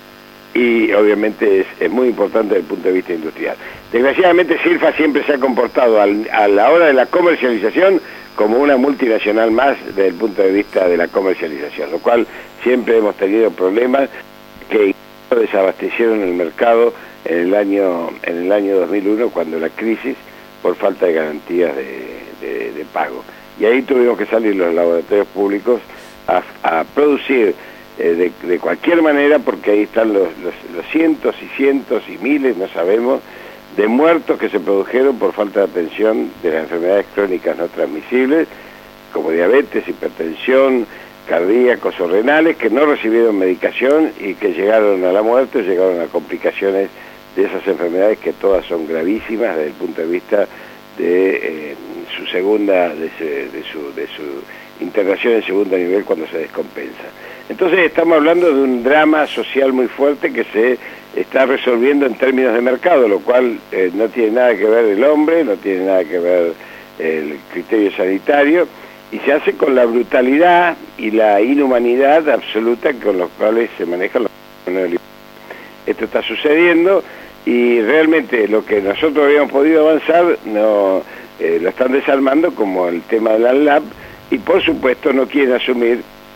y obviamente es, es muy importante desde el punto de vista industrial. Desgraciadamente Silfa siempre se ha comportado al, a la hora de la comercialización como una multinacional más desde el punto de vista de la comercialización, lo cual siempre hemos tenido problemas que desabastecieron el mercado en el año en el año dos mil uno cuando la crisis por falta de garantías de, de, de pago. Y ahí tuvimos que salir los laboratorios públicos a, a producir eh, de, de cualquier manera, porque ahí están los, los, los cientos y cientos y miles, no sabemos, de muertos que se produjeron por falta de atención de las enfermedades crónicas no transmisibles, como diabetes, hipertensión, cardíacos o renales, que no recibieron medicación y que llegaron a la muerte, llegaron a complicaciones de esas enfermedades que todas son gravísimas desde el punto de vista de eh, su segunda, de su, de, su, de su internación en segundo nivel cuando se descompensa. Entonces estamos hablando de un drama social muy fuerte que se está resolviendo en términos de mercado, lo cual eh, no tiene nada que ver el hombre, no tiene nada que ver el criterio sanitario, y se hace con la brutalidad y la inhumanidad absoluta con los cuales se manejan los neoliberales. Esto está sucediendo y realmente lo que nosotros habíamos podido avanzar no eh, lo están desarmando, como el tema del ANLAB, y por supuesto no quieren asumir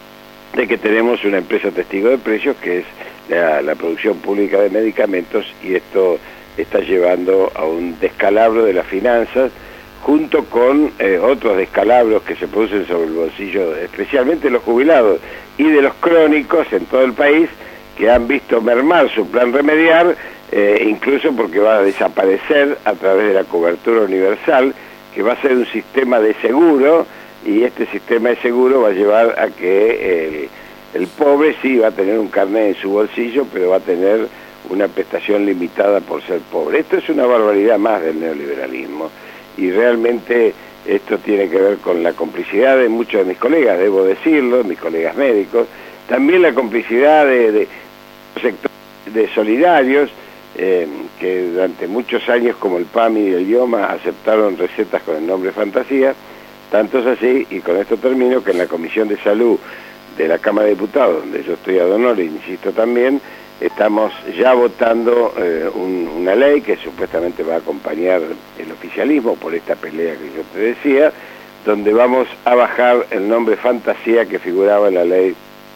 de que tenemos una empresa testigo de precios que es la, la producción pública de medicamentos, y esto está llevando a un descalabro de las finanzas junto con eh, otros descalabros que se producen sobre el bolsillo, especialmente los jubilados y de los crónicos en todo el país, que han visto mermar su plan remediar, eh, incluso porque va a desaparecer a través de la cobertura universal, que va a ser un sistema de seguro, y este sistema de seguro va a llevar a que el, el pobre sí va a tener un carnet en su bolsillo, pero va a tener una prestación limitada por ser pobre. Esto es una barbaridad más del neoliberalismo, y realmente esto tiene que ver con la complicidad de muchos de mis colegas, debo decirlo, mis colegas médicos, también la complicidad de, de sectores de solidarios, eh, que durante muchos años, como el PAMI y el IOMA, aceptaron recetas con el nombre fantasía. Tanto es así, y con esto termino, que en la Comisión de Salud de la Cámara de Diputados, donde yo estoy ad honor, insisto también, estamos ya votando eh, un, una ley que supuestamente va a acompañar el oficialismo por esta pelea que yo te decía, donde vamos a bajar el nombre fantasía que figuraba en la ley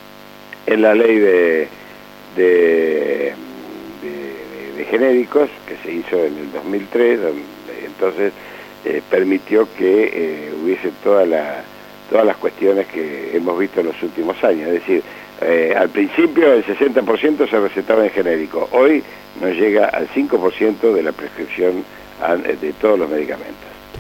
en la ley de de, de, de, de genéricos, que se hizo en el dos mil tres, donde entonces eh, permitió que eh, hubiese toda la, todas las cuestiones que hemos visto en los últimos años. Es decir, eh, al principio el sesenta por ciento se recetaba en genérico, hoy no llega al cinco por ciento de la prescripción de todos los medicamentos.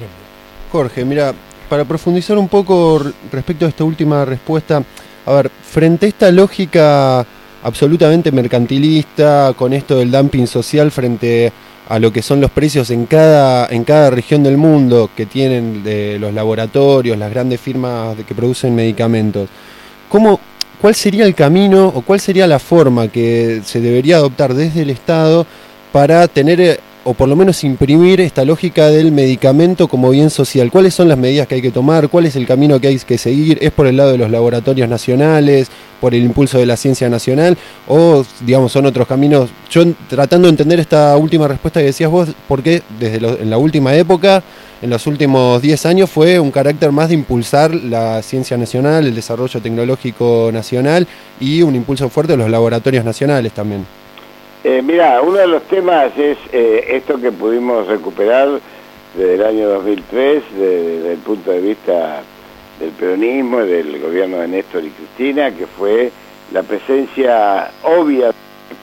Jorge, mira, para profundizar un poco respecto a esta última respuesta, a ver, frente a esta lógica absolutamente mercantilista, con esto del dumping social frente a lo que son los precios en cada en cada región del mundo que tienen de los laboratorios, las grandes firmas de que producen medicamentos, ¿cómo, cuál sería el camino o cuál sería la forma que se debería adoptar desde el Estado para tener, o por lo menos imprimir, esta lógica del medicamento como bien social? ¿Cuáles son las medidas que hay que tomar? ¿Cuál es el camino que hay que seguir? ¿Es por el lado de los laboratorios nacionales, por el impulso de la ciencia nacional, o digamos son otros caminos? Yo tratando de entender esta última respuesta que decías vos, porque desde lo, en la última época, en los últimos diez años, fue un carácter más de impulsar la ciencia nacional, el desarrollo tecnológico nacional y un impulso fuerte de los laboratorios nacionales también. Eh, mira, uno de los temas es eh, esto que pudimos recuperar desde el año dos mil tres, de, desde el punto de vista del peronismo, del gobierno de Néstor y Cristina, que fue la presencia obvia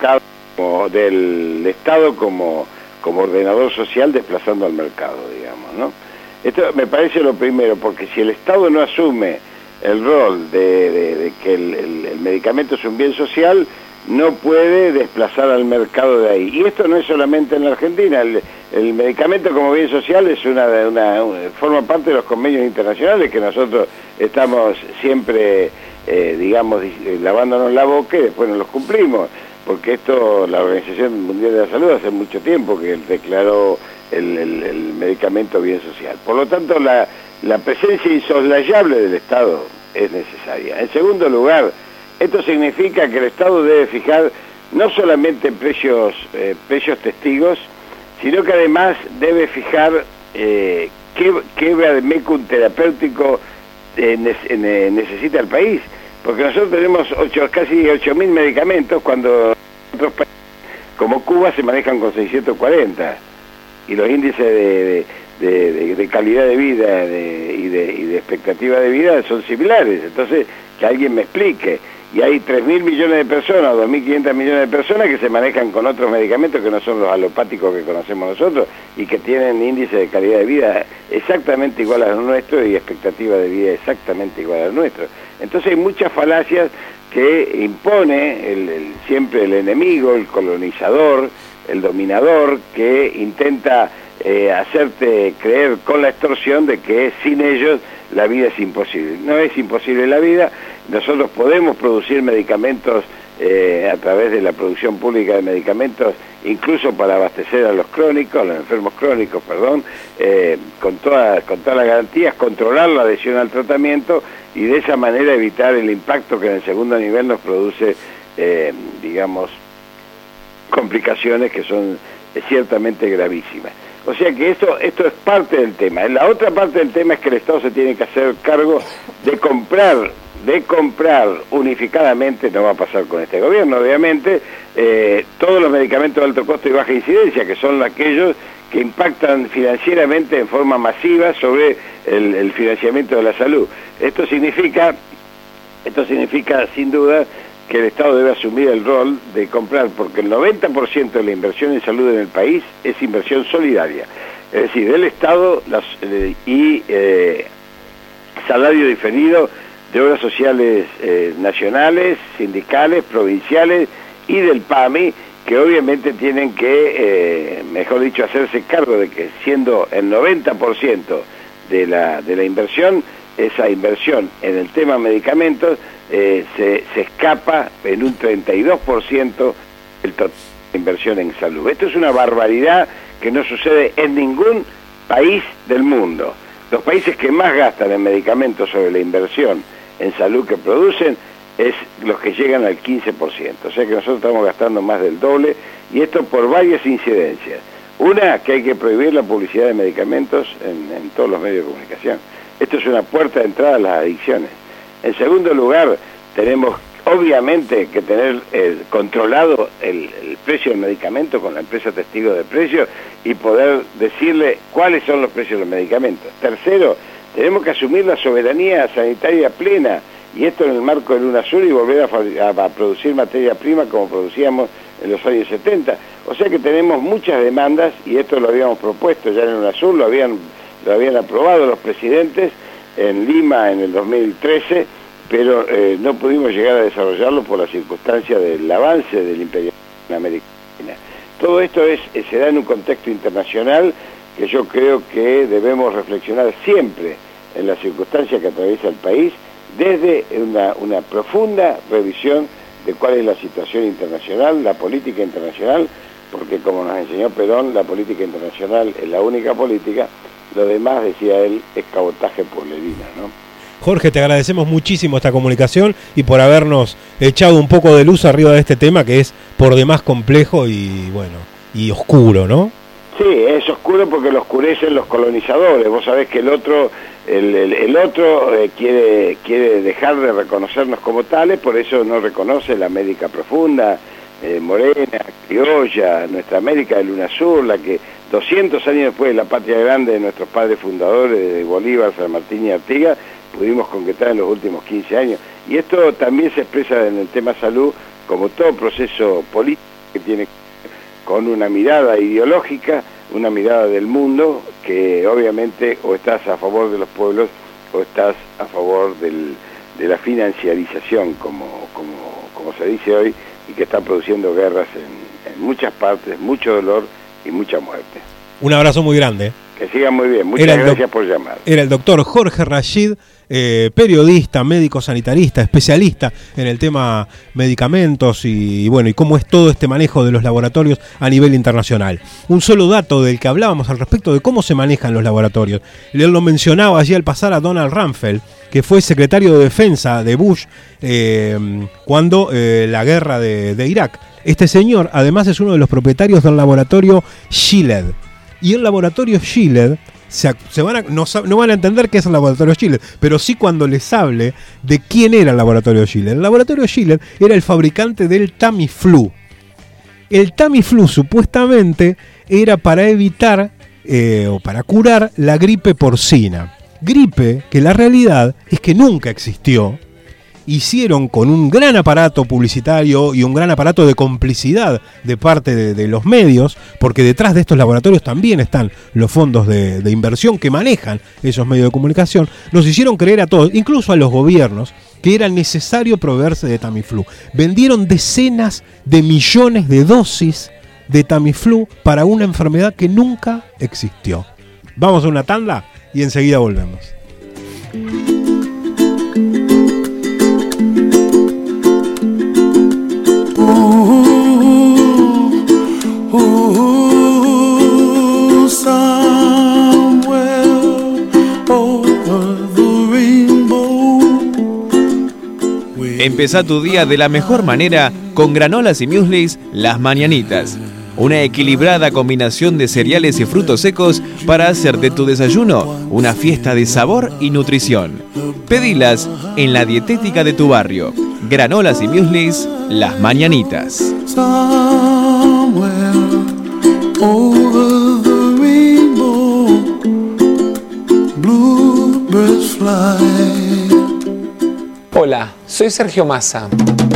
del Estado como, como ordenador social, desplazando al mercado, digamos, ¿no? Esto me parece lo primero, porque si el Estado no asume el rol de, de, de que el, el, el medicamento es un bien social, no puede desplazar al mercado de ahí. Y esto no es solamente en la Argentina. El, el medicamento como bien social es una, una, una forma parte de los convenios internacionales que nosotros estamos siempre, eh, digamos, lavándonos la boca y después no los cumplimos. Porque esto, la Organización Mundial de la Salud hace mucho tiempo que declaró el, el, el medicamento bien social. Por lo tanto, la, la presencia insoslayable del Estado es necesaria. En segundo lugar, esto significa que el Estado debe fijar no solamente precios, eh, precios testigos, sino que además debe fijar eh, qué, qué vademecum terapéutico eh, ne necesita el país. Porque nosotros tenemos ocho, casi ocho mil medicamentos, cuando otros países como Cuba se manejan con seiscientos cuarenta. Y los índices de, de, de, de calidad de vida de, y, de, y de expectativa de vida son similares. Entonces, que alguien me explique. Y hay tres mil millones de personas, o dos mil quinientos millones de personas que se manejan con otros medicamentos que no son los alopáticos que conocemos nosotros y que tienen índice de calidad de vida exactamente igual a los nuestros y expectativa de vida exactamente igual a los nuestros. Entonces hay muchas falacias que impone el, el, siempre el enemigo, el colonizador, el dominador, que intenta eh, hacerte creer con la extorsión de que sin ellos la vida es imposible. No es imposible la vida. Nosotros podemos producir medicamentos eh, a través de la producción pública de medicamentos, incluso para abastecer a los crónicos, a los enfermos crónicos, perdón, eh, con, toda, con todas las garantías, controlar la adhesión al tratamiento y de esa manera evitar el impacto que en el segundo nivel nos produce, eh, digamos, complicaciones que son eh, ciertamente gravísimas. O sea que esto, esto es parte del tema. La otra parte del tema es que el Estado se tiene que hacer cargo de comprar, de comprar unificadamente, no va a pasar con este gobierno obviamente, eh, todos los medicamentos de alto costo y baja incidencia, que son aquellos que impactan financieramente en forma masiva sobre el, el financiamiento de la salud. Esto significa, esto significa sin duda que el Estado debe asumir el rol de comprar, porque el noventa por ciento de la inversión en salud en el país es inversión solidaria, es decir, del Estado las, eh, y eh, salario diferido de obras sociales eh, nacionales, sindicales, provinciales y del P A M I, que obviamente tienen que, eh, mejor dicho, hacerse cargo de que siendo el noventa por ciento de la, de la inversión, esa inversión en el tema medicamentos, Eh, se, se escapa en un treinta y dos por ciento el total de inversión en salud. Esto es una barbaridad que no sucede en ningún país del mundo. Los países que más gastan en medicamentos sobre la inversión en salud que producen es los que llegan al quince por ciento. O sea que nosotros estamos gastando más del doble, y esto por varias incidencias. Una, que hay que prohibir la publicidad de medicamentos en, en todos los medios de comunicación. Esto es una puerta de entrada a las adicciones. En segundo lugar, tenemos obviamente que tener eh, controlado el, el precio del medicamento con la empresa testigo de precios y poder decirle cuáles son los precios de los medicamentos. Tercero, tenemos que asumir la soberanía sanitaria plena, y esto en el marco del UNASUR, y volver a, a, a producir materia prima como producíamos en los años setenta. O sea que tenemos muchas demandas, y esto lo habíamos propuesto ya en el UNASUR, lo habían, lo habían aprobado los presidentes en Lima en el dos mil trece, pero eh, no pudimos llegar a desarrollarlo por la circunstancia del avance del imperialismo en América Latina. Todo esto es, se da en un contexto internacional que yo creo que debemos reflexionar siempre en la circunstancia que atraviesa el país, desde una, una profunda revisión de cuál es la situación internacional, la política internacional, porque como nos enseñó Perón, la política internacional es la única política. Lo demás, decía él, es cabotaje pueblerina, ¿no? Jorge, te agradecemos muchísimo esta comunicación y por habernos echado un poco de luz arriba de este tema que es por demás complejo y bueno, y oscuro, ¿no? Sí, es oscuro porque lo oscurecen los colonizadores. Vos sabés que el otro, el, el, el otro eh, quiere, quiere dejar de reconocernos como tales, por eso no reconoce la América profunda, eh, morena, criolla, nuestra América del UNASUR, la que doscientos años después de la patria grande de nuestros padres fundadores, de Bolívar, San Martín y Artigas, pudimos concretar en los últimos quince años. Y esto también se expresa en el tema salud, como todo proceso político que tiene con una mirada ideológica, una mirada del mundo, que obviamente o estás a favor de los pueblos o estás a favor del, de la financiarización, como, como, como se dice hoy, y que está produciendo guerras en, en muchas partes, mucho dolor y mucha muerte. Un abrazo muy grande. Que siga muy bien. Muchas gracias por llamar. Era el doctor Jorge Rashid, eh, periodista, médico sanitarista, especialista en el tema medicamentos y, y bueno, y cómo es todo este manejo de los laboratorios a nivel internacional. Un solo dato del que hablábamos al respecto de cómo se manejan los laboratorios. Él lo mencionaba allí al pasar a Donald Rumsfeld, que fue secretario de defensa de Bush eh, cuando eh, la guerra de, de Irak. Este señor además es uno de los propietarios del laboratorio Gilead. Y el laboratorio Gilead, se, se van a, no, no van a entender qué es el laboratorio Gilead, pero sí cuando les hable de quién era el laboratorio Gilead. El laboratorio Gilead era el fabricante del Tamiflu. El Tamiflu supuestamente era para evitar eh, o para curar la gripe porcina. Gripe que la realidad es que nunca existió. Hicieron con un gran aparato publicitario y un gran aparato de complicidad de parte de, de los medios, porque detrás de estos laboratorios también están los fondos de, de inversión que manejan esos medios de comunicación, nos hicieron creer a todos, incluso a los gobiernos, que era necesario proveerse de Tamiflu. Vendieron decenas de millones de dosis de Tamiflu para una enfermedad que nunca existió. Vamos a una tanda y enseguida volvemos. Empezá tu día de la mejor manera con granolas y mueslis Las Mañanitas. Una equilibrada combinación de cereales y frutos secos para hacer de tu desayuno una fiesta de sabor y nutrición. Pedilas en la dietética de tu barrio. Granolas y mueslis Las Mañanitas. Hola, soy Sergio Massa.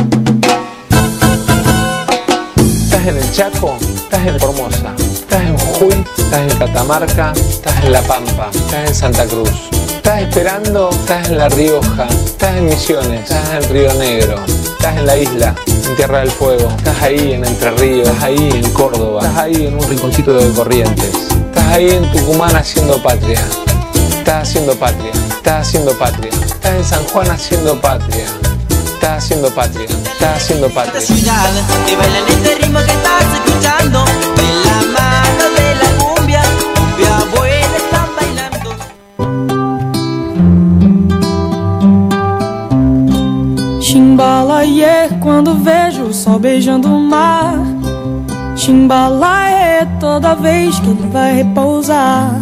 ¿Estás en el Chaco? ¿Estás en Formosa? ¿Estás en Jujuy? ¿Estás en Catamarca? ¿Estás en La Pampa? ¿Estás en Santa Cruz? ¿Estás esperando? ¿Estás en La Rioja? ¿Estás en Misiones? ¿Estás en Río Negro? ¿Estás en la isla? ¿En Tierra del Fuego? ¿Estás ahí en Entre Ríos? ¿Estás ahí en Córdoba? ¿Estás ahí en un rinconcito de Corrientes? ¿Estás ahí en Tucumán haciendo patria? Estás haciendo patria, estás haciendo patria. Estás en San Juan haciendo patria. Estás haciendo patria, estás haciendo patria. Ciudad, que bailan este ritmo que estás escuchando. De la mano de la cumbia, cumbia abuela están bailando. Chimbalaie, quando vejo o sol beijando o mar. Chimbalaie, toda vez que ele vai repousar.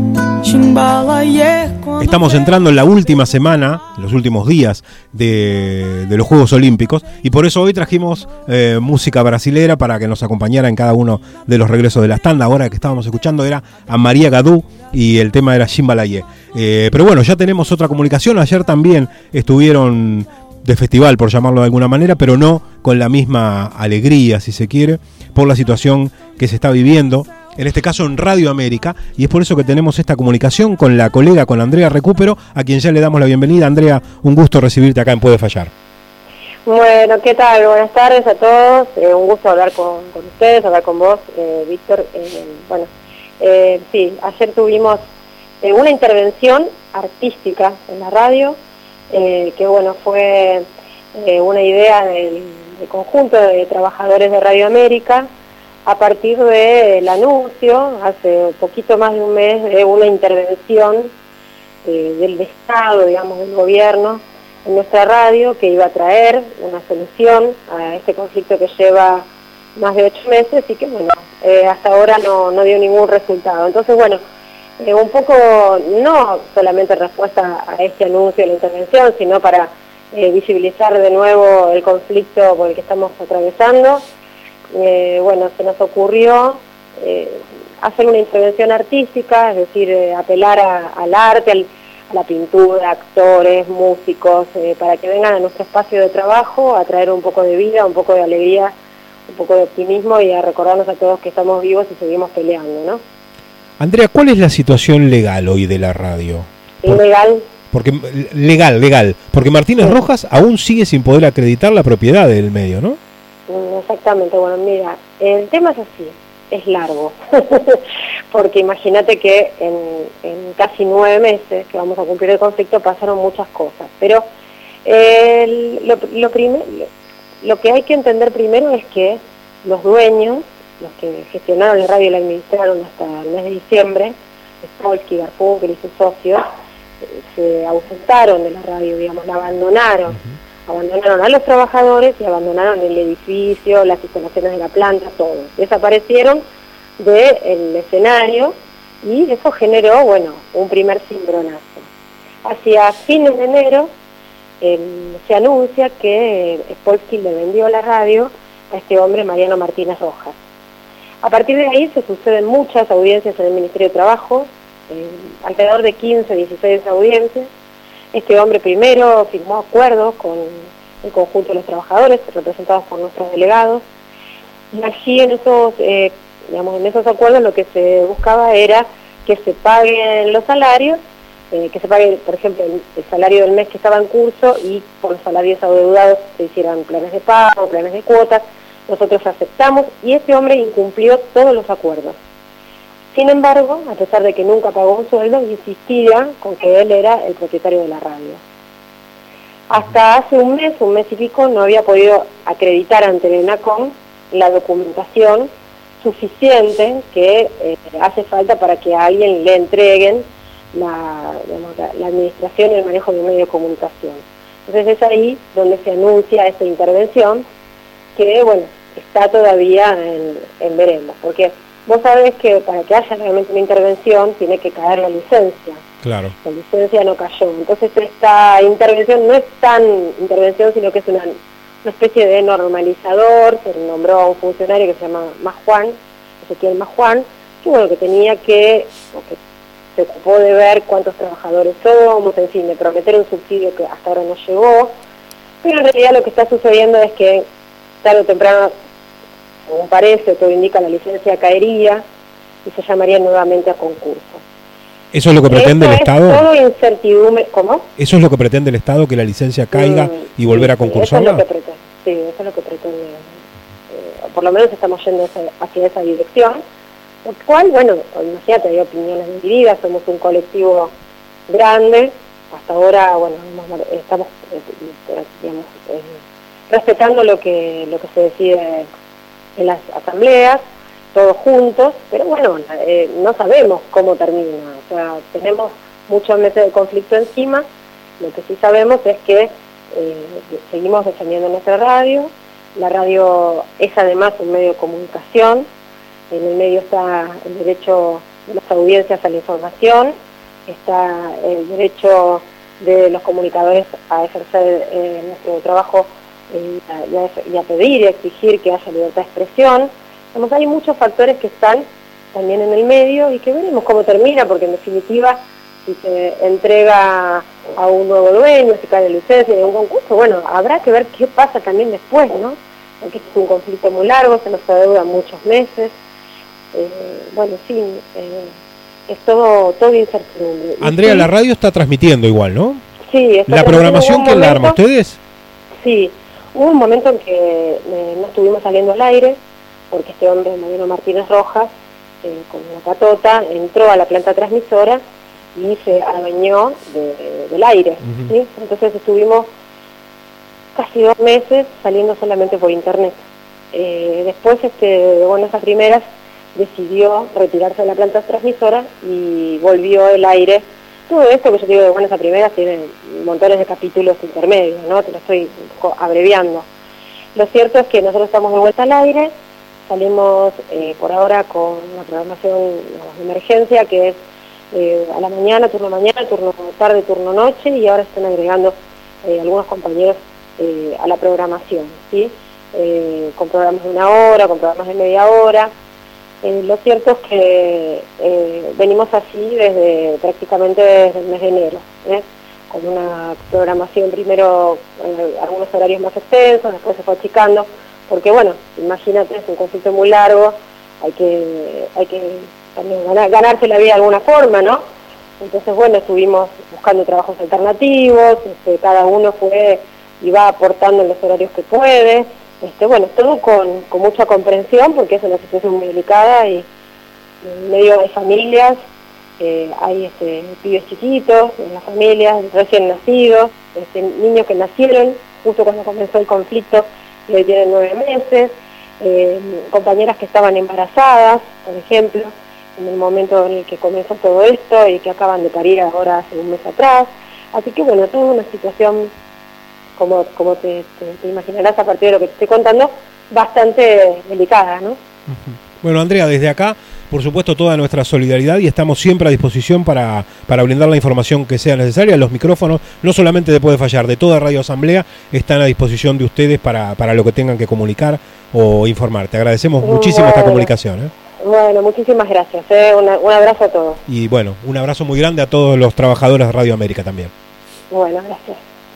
Estamos entrando en la última semana, en los últimos días de, de los Juegos Olímpicos, y por eso hoy trajimos eh, música brasilera para que nos acompañara en cada uno de los regresos de las tandas. Ahora que estábamos escuchando era a María Gadú y el tema era Chimbalaie. Eh, pero bueno, ya tenemos otra comunicación. Ayer también estuvieron de festival, por llamarlo de alguna manera, pero no con la misma alegría, si se quiere, por la situación que se está viviendo. En este caso en Radio América, y es por eso que tenemos esta comunicación con la colega, con Andrea Recupero, a quien ya le damos la bienvenida. Andrea, un gusto recibirte acá en Puede Fallar. Bueno, ¿qué tal? Buenas tardes a todos, eh, un gusto hablar con, con ustedes, hablar con vos, eh, Víctor. Eh, bueno, eh, sí, ayer tuvimos eh, una intervención artística en la radio, eh, que bueno, fue eh, una idea del, del conjunto de trabajadores de Radio América, a partir del anuncio, hace poquito más de un mes, de una intervención eh, del Estado, digamos, del gobierno, en nuestra radio, que iba a traer una solución a este conflicto que lleva más de ocho meses y que, bueno, eh, hasta ahora no, no dio ningún resultado. Entonces, bueno, eh, un poco, no solamente respuesta a este anuncio de la intervención, sino para eh, visibilizar de nuevo el conflicto por el que estamos atravesando. Eh, bueno, se nos ocurrió eh, hacer una intervención artística, es decir, eh, apelar a, al arte, al, a la pintura, actores, músicos, eh, para que vengan a nuestro espacio de trabajo a traer un poco de vida, un poco de alegría, un poco de optimismo y a recordarnos a todos que estamos vivos y seguimos peleando, ¿no? Andrea, ¿cuál es la situación legal hoy de la radio? ¿Legal? Porque, legal, legal, porque Martínez sí. Rojas aún sigue sin poder acreditar la propiedad del medio, ¿no? Exactamente, bueno, mira, el tema es así. es largo, porque imagínate que en, en casi nueve meses que vamos a cumplir el conflicto pasaron muchas cosas, pero eh, lo, lo, primer, lo que hay que entender primero es que los dueños, los que gestionaron la radio y la administraron hasta el mes de diciembre, Spolsky, Garfunkel y sus socios, eh, se ausentaron de la radio, digamos, la abandonaron. Uh-huh. Abandonaron a los trabajadores y abandonaron el edificio, las instalaciones de la planta, todo. Desaparecieron del escenario y eso generó, bueno, un primer cimbronazo. Hacia fines de enero eh, se anuncia que Spolsky le vendió la radio a este hombre, Mariano Martínez Rojas. A partir de ahí se suceden muchas audiencias en el Ministerio de Trabajo, eh, alrededor de quince, dieciséis audiencias. Este hombre primero firmó acuerdos con el conjunto de los trabajadores, representados por nuestros delegados, y allí en esos, eh, digamos, en esos acuerdos lo que se buscaba era que se paguen los salarios, eh, que se pague, por ejemplo, el, el salario del mes que estaba en curso y por los salarios adeudados se hicieran planes de pago, planes de cuotas. Nosotros aceptamos y este hombre incumplió todos los acuerdos. Sin embargo, a pesar de que nunca pagó un sueldo, insistía con que él era el propietario de la radio. Hasta hace un mes, un mes y pico, no había podido acreditar ante el ENACOM la documentación suficiente que eh, hace falta para que a alguien le entreguen la, digamos, la, la administración y el manejo de un medio de comunicación. Entonces es ahí donde se anuncia esta intervención que, bueno, está todavía en, en veremos, porque vos sabés que para que haya realmente una intervención tiene que caer la licencia. Claro. La licencia no cayó. Entonces esta intervención no es tan intervención, sino que es una, una especie de normalizador. Se nombró a un funcionario que se llama Majuan, Ezequiel Majuan, que bueno, que tenía que, que se ocupó de ver cuántos trabajadores somos, en fin, de prometer un subsidio que hasta ahora no llegó. Pero en realidad lo que está sucediendo es que tarde o temprano, según parece, todo indica, la licencia caería y se llamaría nuevamente a concurso. ¿Eso es lo que pretende Esto el Estado? Es todo incertidumbre. ¿Cómo? ¿Eso es lo que pretende el Estado, que la licencia caiga mm, y volver sí, a concursarla? Eso es lo que pretende, sí, eso es lo que pretende. Eh, por lo menos estamos yendo hacia, hacia esa dirección. Lo cual, bueno, imagínate, hay opiniones divididas, somos un colectivo grande. Hasta ahora, bueno, estamos, eh, digamos, eh, respetando lo que lo que se decide en las asambleas, todos juntos, pero bueno, eh, no sabemos cómo termina. O sea, tenemos muchos meses de conflicto encima. Lo que sí sabemos es que eh, seguimos defendiendo nuestra radio. La radio es además un medio de comunicación. En el medio está el derecho de las audiencias a la información, está el derecho de los comunicadores a ejercer eh, nuestro trabajo eh, y, a, y a pedir y a exigir que haya libertad de expresión. Digamos, hay muchos factores que están también en el medio y que veremos cómo termina, porque en definitiva, si se entrega a un nuevo dueño, si cae la licencia de un concurso, bueno, habrá que ver qué pasa también después, ¿no? Porque es un conflicto muy largo, se nos adeuda muchos meses. Eh, bueno, sí, eh, es todo, todo incertidumbre. Andrea, sí, la radio está transmitiendo igual, ¿no? Sí. Está ¿La programación quién la arma, ustedes? Sí, hubo un momento en que eh, no estuvimos saliendo al aire, porque este hombre, Mariano Martínez Rojas, eh, con una patota, entró a la planta transmisora y se adueñó de, de, del aire. Uh-huh. ¿Sí? Entonces estuvimos casi dos meses saliendo solamente por internet. Eh, después, este, de buenas a primeras, decidió retirarse de la planta transmisora y volvió el aire. Todo esto que yo digo de buenas a primeras tiene montones de capítulos intermedios, ¿no? Te lo estoy un poco abreviando. Lo cierto es que nosotros estamos de vuelta al aire, salimos eh, por ahora con una programación de emergencia que es eh, a la mañana, turno mañana, turno tarde, turno noche, y ahora están agregando eh, algunos compañeros eh, a la programación, ¿sí? Eh, con programas de una hora, con programas de media hora. Eh, lo cierto es que eh, venimos así desde prácticamente desde el mes de enero, ¿eh? Con una programación primero, eh, algunos horarios más extensos, después se fue achicando, porque bueno, imagínate, es un conflicto muy largo, hay que hay que también ganar, ganarse la vida de alguna forma, ¿no? Entonces bueno, estuvimos buscando trabajos alternativos, este, cada uno fue y va aportando en los horarios que puede, Este, bueno, todo con, con mucha comprensión porque es una situación muy delicada y en medio de familias, eh, hay este, pibes chiquitos en las familias, recién nacidos, este, niños que nacieron justo cuando comenzó el conflicto y hoy tienen nueve meses, eh, compañeras que estaban embarazadas, por ejemplo, en el momento en el que comenzó todo esto y que acaban de parir ahora hace un mes atrás. Así que bueno, toda una situación, como, como te, te, te imaginarás a partir de lo que te estoy contando, bastante delicada, ¿no? Bueno, Andrea, desde acá, por supuesto, toda nuestra solidaridad y estamos siempre a disposición para, para brindar la información que sea necesaria. Los micrófonos, no solamente de Puede Fallar, de toda Radio Asamblea, están a disposición de ustedes para, para lo que tengan que comunicar o informar. Te agradecemos muchísimo bueno, esta comunicación, ¿eh? Bueno, muchísimas gracias. ¿eh? Una, un abrazo a todos. Y bueno, un abrazo muy grande a todos los trabajadores de Radio América también. Bueno, gracias.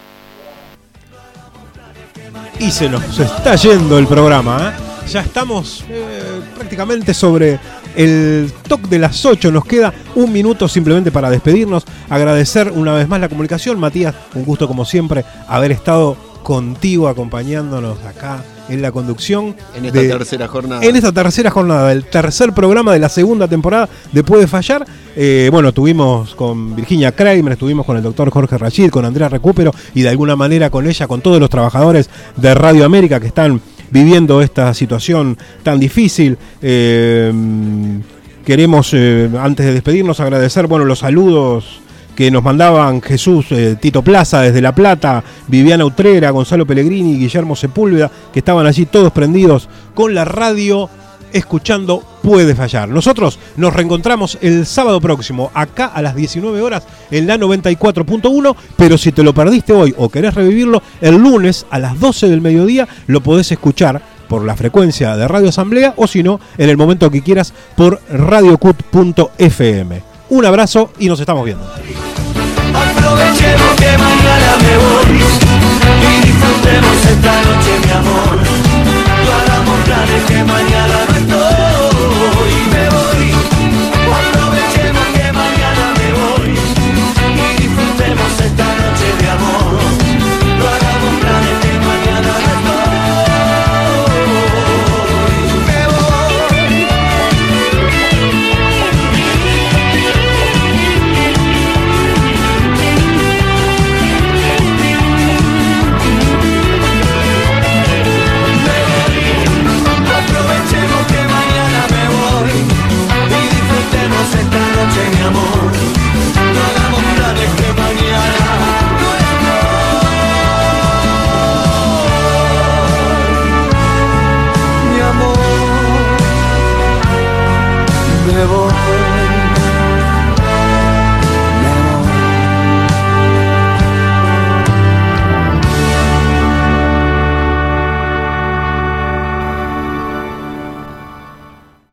Y se nos está yendo el programa, ¿eh? Ya estamos eh, prácticamente sobre el toque de las ocho. Nos queda un minuto simplemente para despedirnos. Agradecer una vez más la comunicación. Matías, un gusto como siempre haber estado contigo acompañándonos acá en la conducción. En esta de, tercera jornada. En esta tercera jornada, el tercer programa de la segunda temporada de Puede Fallar. Eh, bueno, tuvimos con Virginia Kramer, estuvimos con el doctor Jorge Rachid, con Andrea Recupero y de alguna manera con ella, con todos los trabajadores de Radio América que están viviendo esta situación tan difícil. Eh, queremos, eh, antes de despedirnos, agradecer bueno, los saludos que nos mandaban Jesús, eh, Tito Plaza desde La Plata, Viviana Utrera, Gonzalo Pellegrini, Guillermo Sepúlveda, que estaban allí todos prendidos con la radio, escuchando Puede Fallar. Nosotros nos reencontramos el sábado próximo, acá a las diecinueve horas, en la noventa y cuatro punto uno, pero si te lo perdiste hoy o querés revivirlo, el lunes a las doce del mediodía lo podés escuchar por la frecuencia de Radio Asamblea o si no, en el momento que quieras por radio cut punto f m. Un abrazo y nos estamos viendo. Aprovechemos que mañana me voy y disfrutemos esta noche, mi amor. No hagamos planes que mañana